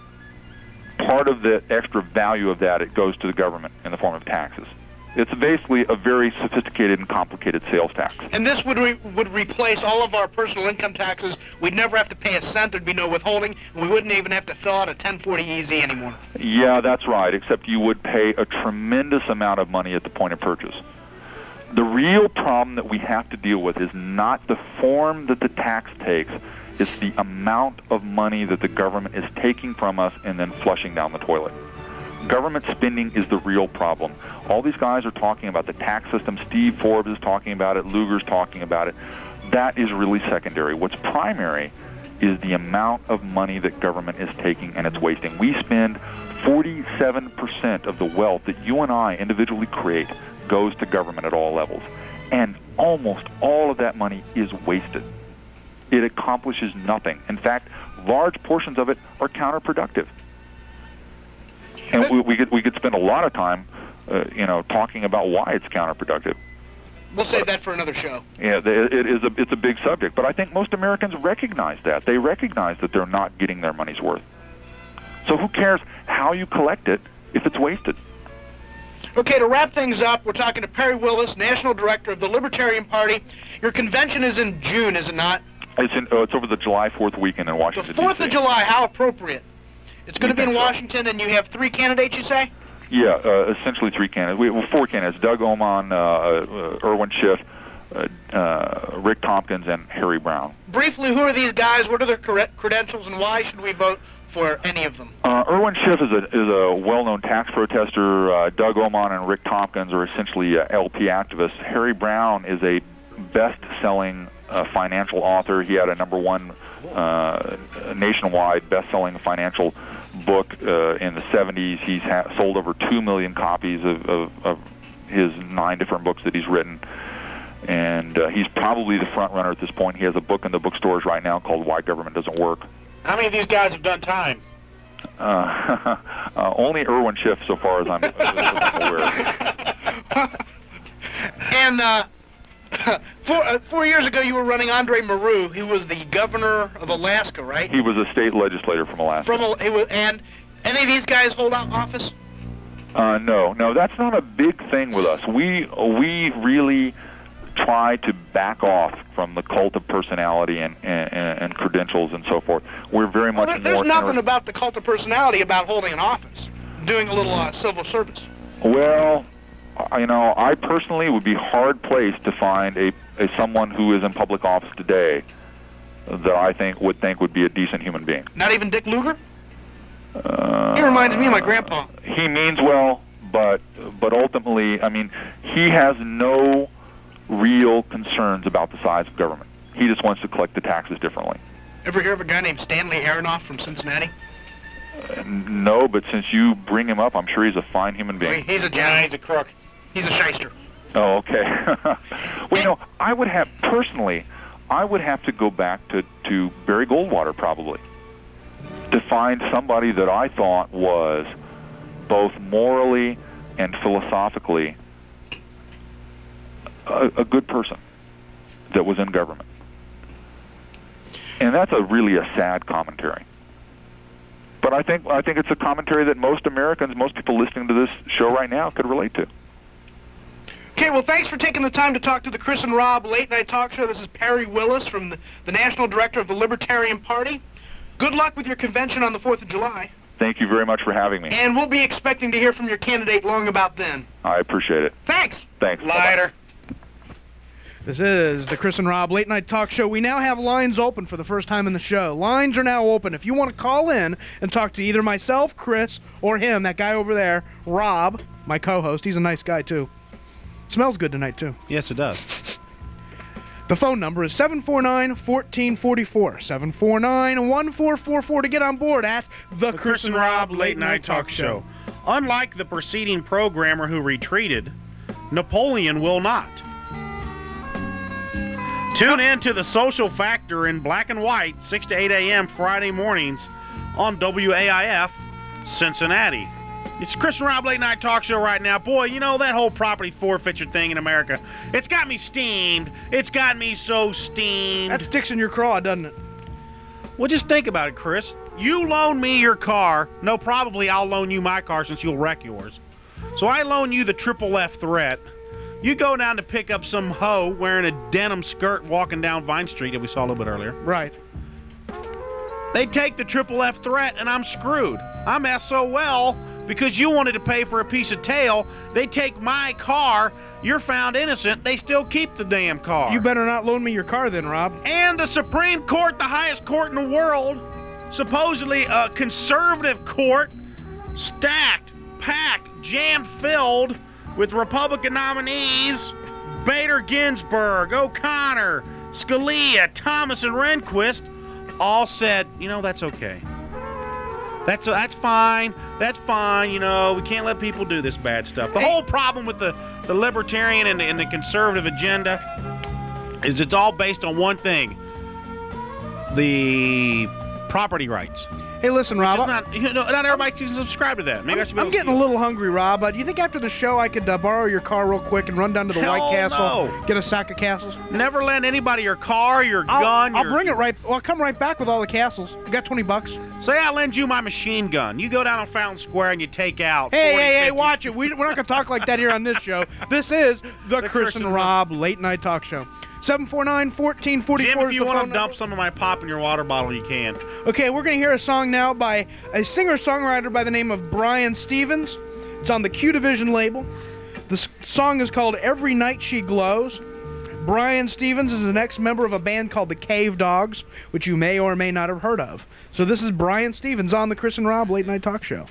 part of the extra value of that, it goes to the government in the form of taxes. It's basically a very sophisticated and complicated sales tax. And this would re- would replace all of our personal income taxes. We'd never have to pay a cent. There'd be no withholding, and we wouldn't even have to fill out a ten forty E Z anymore. Yeah, that's right, except you would pay a tremendous amount of money at the point of purchase. The real problem that we have to deal with is not the form that the tax takes, it's the amount of money that the government is taking from us and then flushing down the toilet. Government spending is the real problem. All these guys are talking about the tax system. Steve Forbes is talking about it. Lugar's talking about it. That is really secondary. What's primary is the amount of money that government is taking and it's wasting. We spend forty-seven percent of the wealth that you and I individually create goes to government at all levels. And almost all of that money is wasted. It accomplishes nothing. In fact, large portions of it are counterproductive. And we, we could we could spend a lot of time, uh, you know, talking about why it's counterproductive. We'll save that for another show. Yeah, it, it is a it's a big subject, but I think most Americans recognize that. They recognize that they're not getting their money's worth. So who cares how you collect it if it's wasted? Okay, to wrap things up, we're talking to Perry Willis, National Director of the Libertarian Party. Your convention is in June, is it not? It's in, oh, it's over the July fourth weekend in Washington, The fourth D C of July, how appropriate. It's going to be in think so. Washington, and you have three candidates, you say? Yeah, uh, essentially three candidates. We, well, four candidates: Doug Oman, uh, uh, Irwin Schiff, uh, uh, Rick Tompkins, and Harry Brown. Briefly, who are these guys? What are their cre- credentials, and why should we vote for any of them? Uh, Irwin Schiff is a is a well-known tax protester. Uh, Doug Oman and Rick Tompkins are essentially uh, L P activists. Harry Brown is a best-selling uh, financial author. He had a number one uh, nationwide best-selling financial book uh, in the seventies. He's ha- sold over two million copies of, of, of his nine different books that he's written. And uh, he's probably the front runner at this point. He has a book in the bookstores right now called Why Government Doesn't Work. How many of these guys have done time? Uh, uh, only Irwin Schiff, so far as I'm, as I'm aware. And uh, four, uh, four years ago, you were running Andre Maru. He was the governor of Alaska, right? He was a state legislator from Alaska. From Al- he was, and any of these guys hold out office? Uh, no, no, that's not a big thing with us. We we really try to back off from the cult of personality and and, and credentials and so forth. We're very Well, much there, more. there's nothing inter- about the cult of personality about holding an office, doing a little uh, civil service. Well, I- you know, I personally would be hard placed to find a, a someone who is in public office today that I think would think would be a decent human being. Not even Dick Lugar? Uh, He reminds me of my grandpa. He means well, but but ultimately, I mean, he has no real concerns about the size of government. He just wants to collect the taxes differently. Ever hear of a guy named Stanley Aronoff from Cincinnati? Uh, no, but since you bring him up, I'm sure he's a fine human I being. mean, he's a Yeah, giant. he's a crook. He's a shyster. Oh, okay. Well, you know, I would have, personally, I would have to go back to, to Barry Goldwater, probably, to find somebody that I thought was both morally and philosophically a, a good person that was in government. And that's a really a sad commentary. But I think I think it's a commentary that most Americans, most people listening to this show right now could relate to. Okay, well, thanks for taking the time to talk to the Chris and Rob Late Night Talk Show. This is Perry Willis from the, the National Director of the Libertarian Party. Good luck with your convention on the fourth of July. Thank you very much for having me. And we'll be expecting to hear from your candidate long about then. I appreciate it. Thanks. Thanks. Later. This is the Chris and Rob Late Night Talk Show. We now have lines open for the first time in the show. Lines are now open. If you want to call in and talk to either myself, Chris, or him, that guy over there, Rob, my co-host. He's a nice guy, too. Smells good tonight, too. Yes, it does. The phone number is seven four nine, one four four four, seven four nine, one four four four to get on board at the, The Chris and Rob Late Night Talk Show. Unlike the preceding programmer who retreated, Napoleon will not. Tune in to The Social Factor in black and white, six to eight a.m. Friday mornings on W A I F, Cincinnati. It's Chris and Rob Late Night Talk Show right now. Boy, you know, that whole property forfeiture thing in America, it's got me steamed. It's got me so steamed. That sticks in your craw, doesn't it? Well, just think about it, Chris. You loan me your car. No, probably I'll loan you my car since you'll wreck yours. So I loan you the Triple F Threat. You go down to pick up some hoe wearing a denim skirt walking down Vine Street that we saw a little bit earlier. Right. They take the Triple F Threat, and I'm screwed. I'm S O L because you wanted to pay for a piece of tail. They take my car. You're found innocent. They still keep the damn car. You better not loan me your car then, Rob. And the Supreme Court, the highest court in the world, supposedly a conservative court, stacked, packed, jam-filled with Republican nominees, Bader Ginsburg, O'Connor, Scalia, Thomas, and Rehnquist, all said, you know, that's okay. That's that's fine. That's fine. You know, we can't let people do this bad stuff. The whole problem with the, the libertarian and the, and the conservative agenda is it's all based on one thing: the property rights. Hey, listen, Rob. Which is not, you know, not everybody can subscribe to that. Maybe I'm, I should be I'm able to getting a little hungry, Rob. Uh, do you think after the show I could uh, borrow your car real quick and run down to the Hell White Castle, no. get a sack of castles? Never lend anybody your car, your I'll, gun. I'll your, bring it right. Well, I'll come right back with all the castles. You got twenty bucks? Say I lend you my machine gun. You go down on Fountain Square and you take out. Hey, forty, hey, hey! fifty. Watch it. We, we're not gonna talk like that here on this show. This is the, The Chris Chris and and Rob Late Night Talk Show. seven four nine, one four four four. Jim, if you want to dump some of my pop in your water bottle, you can. Okay, we're going to hear a song now by a singer-songwriter by the name of Brian Stevens. It's on the Q Division label. The s- song is called Every Night She Glows. Brian Stevens is an ex-member of a band called the Cave Dogs, which you may or may not have heard of. So this is Brian Stevens on the Chris and Rob Late Night Talk Show.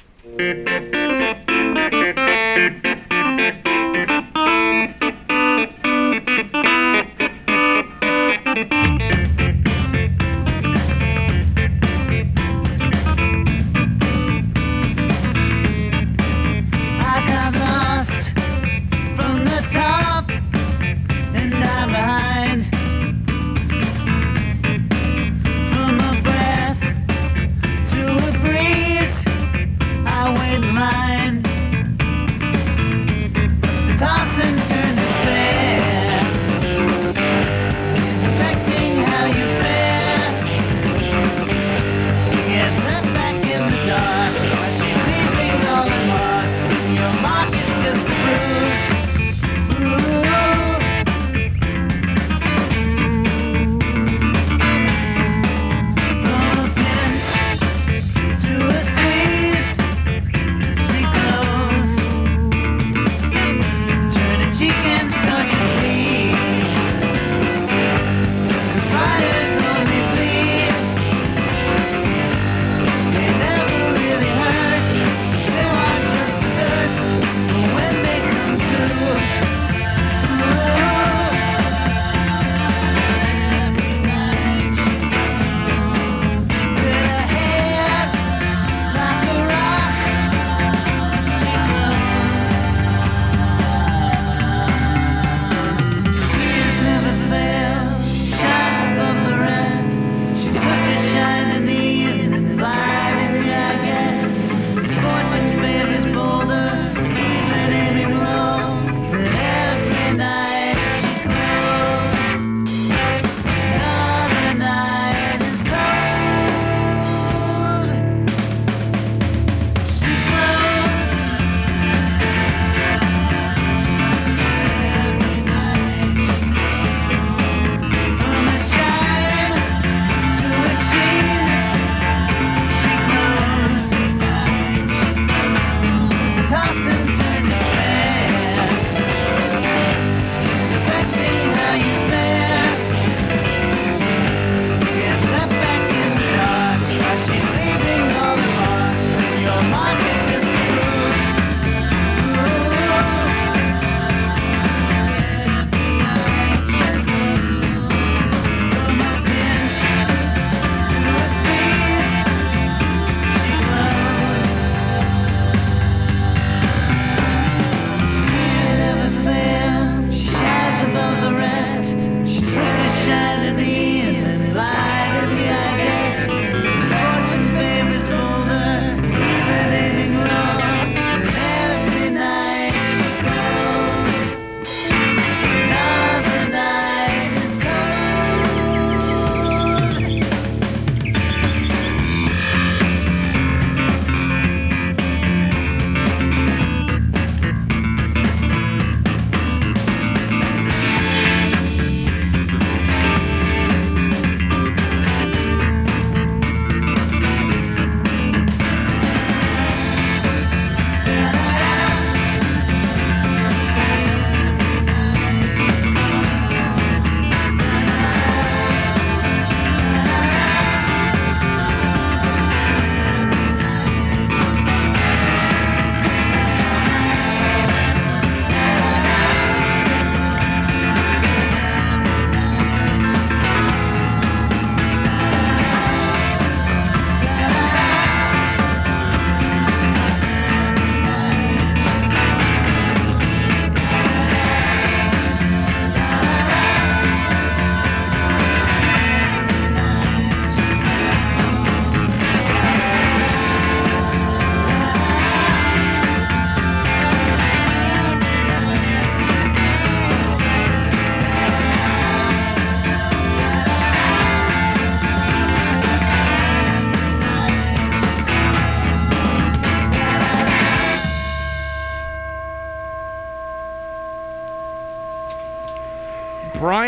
Toss and turn despair is affecting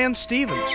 Brian Stevens.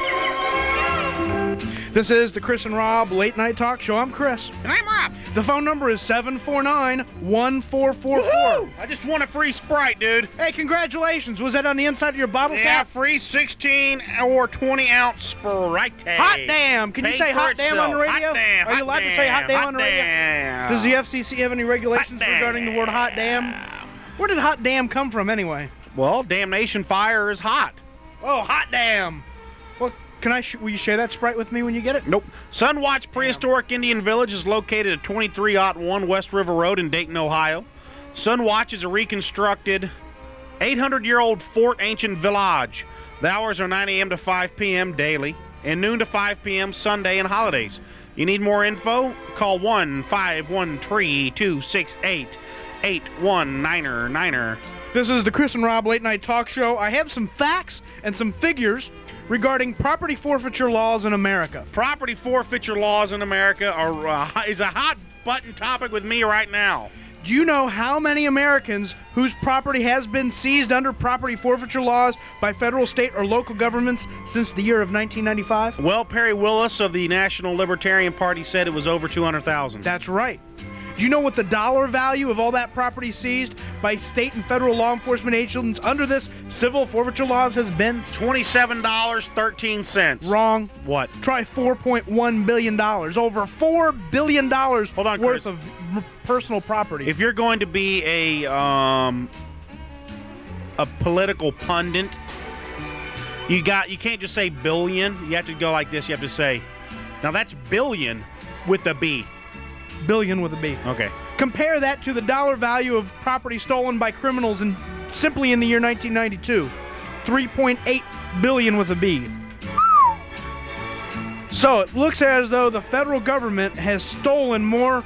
This is the Chris and Rob Late Night Talk Show. I'm Chris. And I'm Rob. The phone number is seven four nine, one four four four. I just won a free Sprite, dude. Hey, congratulations. Was that on the inside of your bottle Yeah, cap? free sixteen or twenty ounce Sprite. Hot damn. Can you Paid say for hot damn on the itself. radio? Hot damn, Are you hot allowed to damn, say hot damn hot on the radio? damn. Does the F C C have any regulations Hot damn. regarding the word hot damn? Where did hot damn come from anyway? Well, damnation fire is hot. Oh, hot damn. Well, can I? Sh- will you share that Sprite with me when you get it? Nope. Sunwatch Prehistoric Indian Village is located at twenty-three oh one West River Road in Dayton, Ohio. Sunwatch is a reconstructed eight hundred year old fort ancient village. The hours are nine a.m. to five p.m. daily and noon to five p.m. Sunday and holidays. You need more info? Call one five one three, two six eight, eight one nine nine. This is the Chris and Rob Late Night Talk Show. I have some facts and some figures regarding property forfeiture laws in America. Property forfeiture laws in America are uh, is a hot button topic with me right now. Do you know how many Americans whose property has been seized under property forfeiture laws by federal, state, or local governments since the year of nineteen ninety-five? Well, Perry Willis of the National Libertarian Party said it was over two hundred thousand. That's right. Do you know what the dollar value of all that property seized by state and federal law enforcement agents under this civil forfeiture laws has been? twenty-seven dollars and thirteen cents. Wrong. What? Try four point one billion dollars. Over four billion dollars Hold on, worth Chris. of m- personal property. If you're going to be a um a political pundit, you got you can't just say billion. You have to go like this. You have to say, now that's billion with a B. Billion with a B. Okay. Compare that to the dollar value of property stolen by criminals in simply in the year nineteen ninety-two. three point eight billion with a B. So it looks as though the federal government has stolen more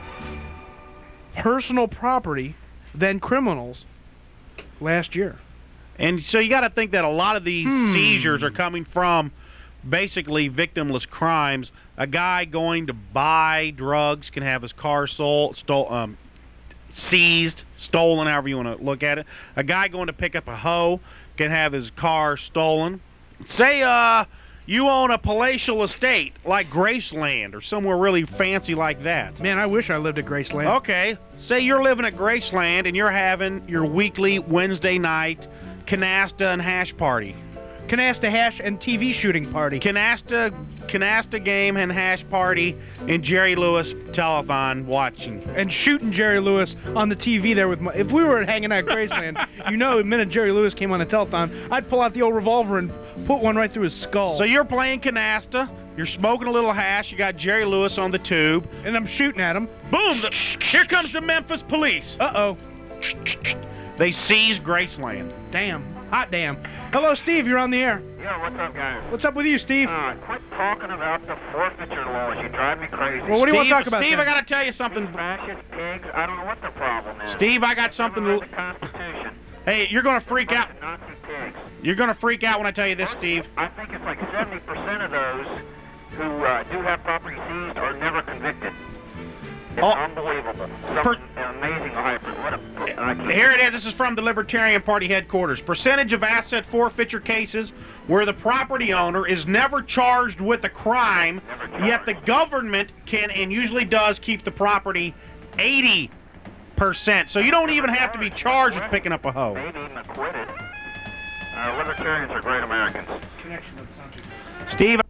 personal property than criminals last year. And so you got to think that a lot of these Hmm. seizures are coming from basically victimless crimes. A guy going to buy drugs can have his car sold, stole, um, seized, stolen, however you want to look at it. A guy going to pick up a hoe can have his car stolen. Say uh, you own a palatial estate like Graceland or somewhere really fancy like that. Man, I wish I lived at Graceland. Okay, say you're living at Graceland and you're having your weekly Wednesday night canasta and hash party. Canasta hash and T V shooting party. Canasta, canasta game and hash party and Jerry Lewis telethon watching. And shooting Jerry Lewis on the T V there with my... If we were hanging out at Graceland, you know the minute Jerry Lewis came on the telethon, I'd pull out the old revolver and put one right through his skull. So you're playing canasta, you're smoking a little hash, you got Jerry Lewis on the tube. And I'm shooting at him. Boom! The, here comes the Memphis police. Uh-oh. They seized Graceland. Damn. Hot damn. Hello, Steve. You're on the air. Yeah, what's up, guys? What's up with you, Steve? Uh, quit talking about the forfeiture laws. You drive me crazy. Well, what do you want to Steve- talk about? Steve, then? I got to tell you something. These fascist pigs, I don't know what the problem is. Steve, I got something Never to... read the Constitution. Hey, you're going to freak out. Nazi pigs. You're going to freak out when I tell you this, Steve. I think it's like seventy percent of those who uh, do have property seized are never convicted. It's Oh. unbelievable. Something Per- amazing will happen. What a, I can't- Here it is. This is from the Libertarian Party headquarters. Percentage of asset forfeiture cases where the property owner is never charged with a crime, Never charged. yet the government can and usually does keep the property eighty percent. So you don't even have to be charged with picking up a hoe. Maybe even acquitted. Uh, libertarians are great Americans. Steve,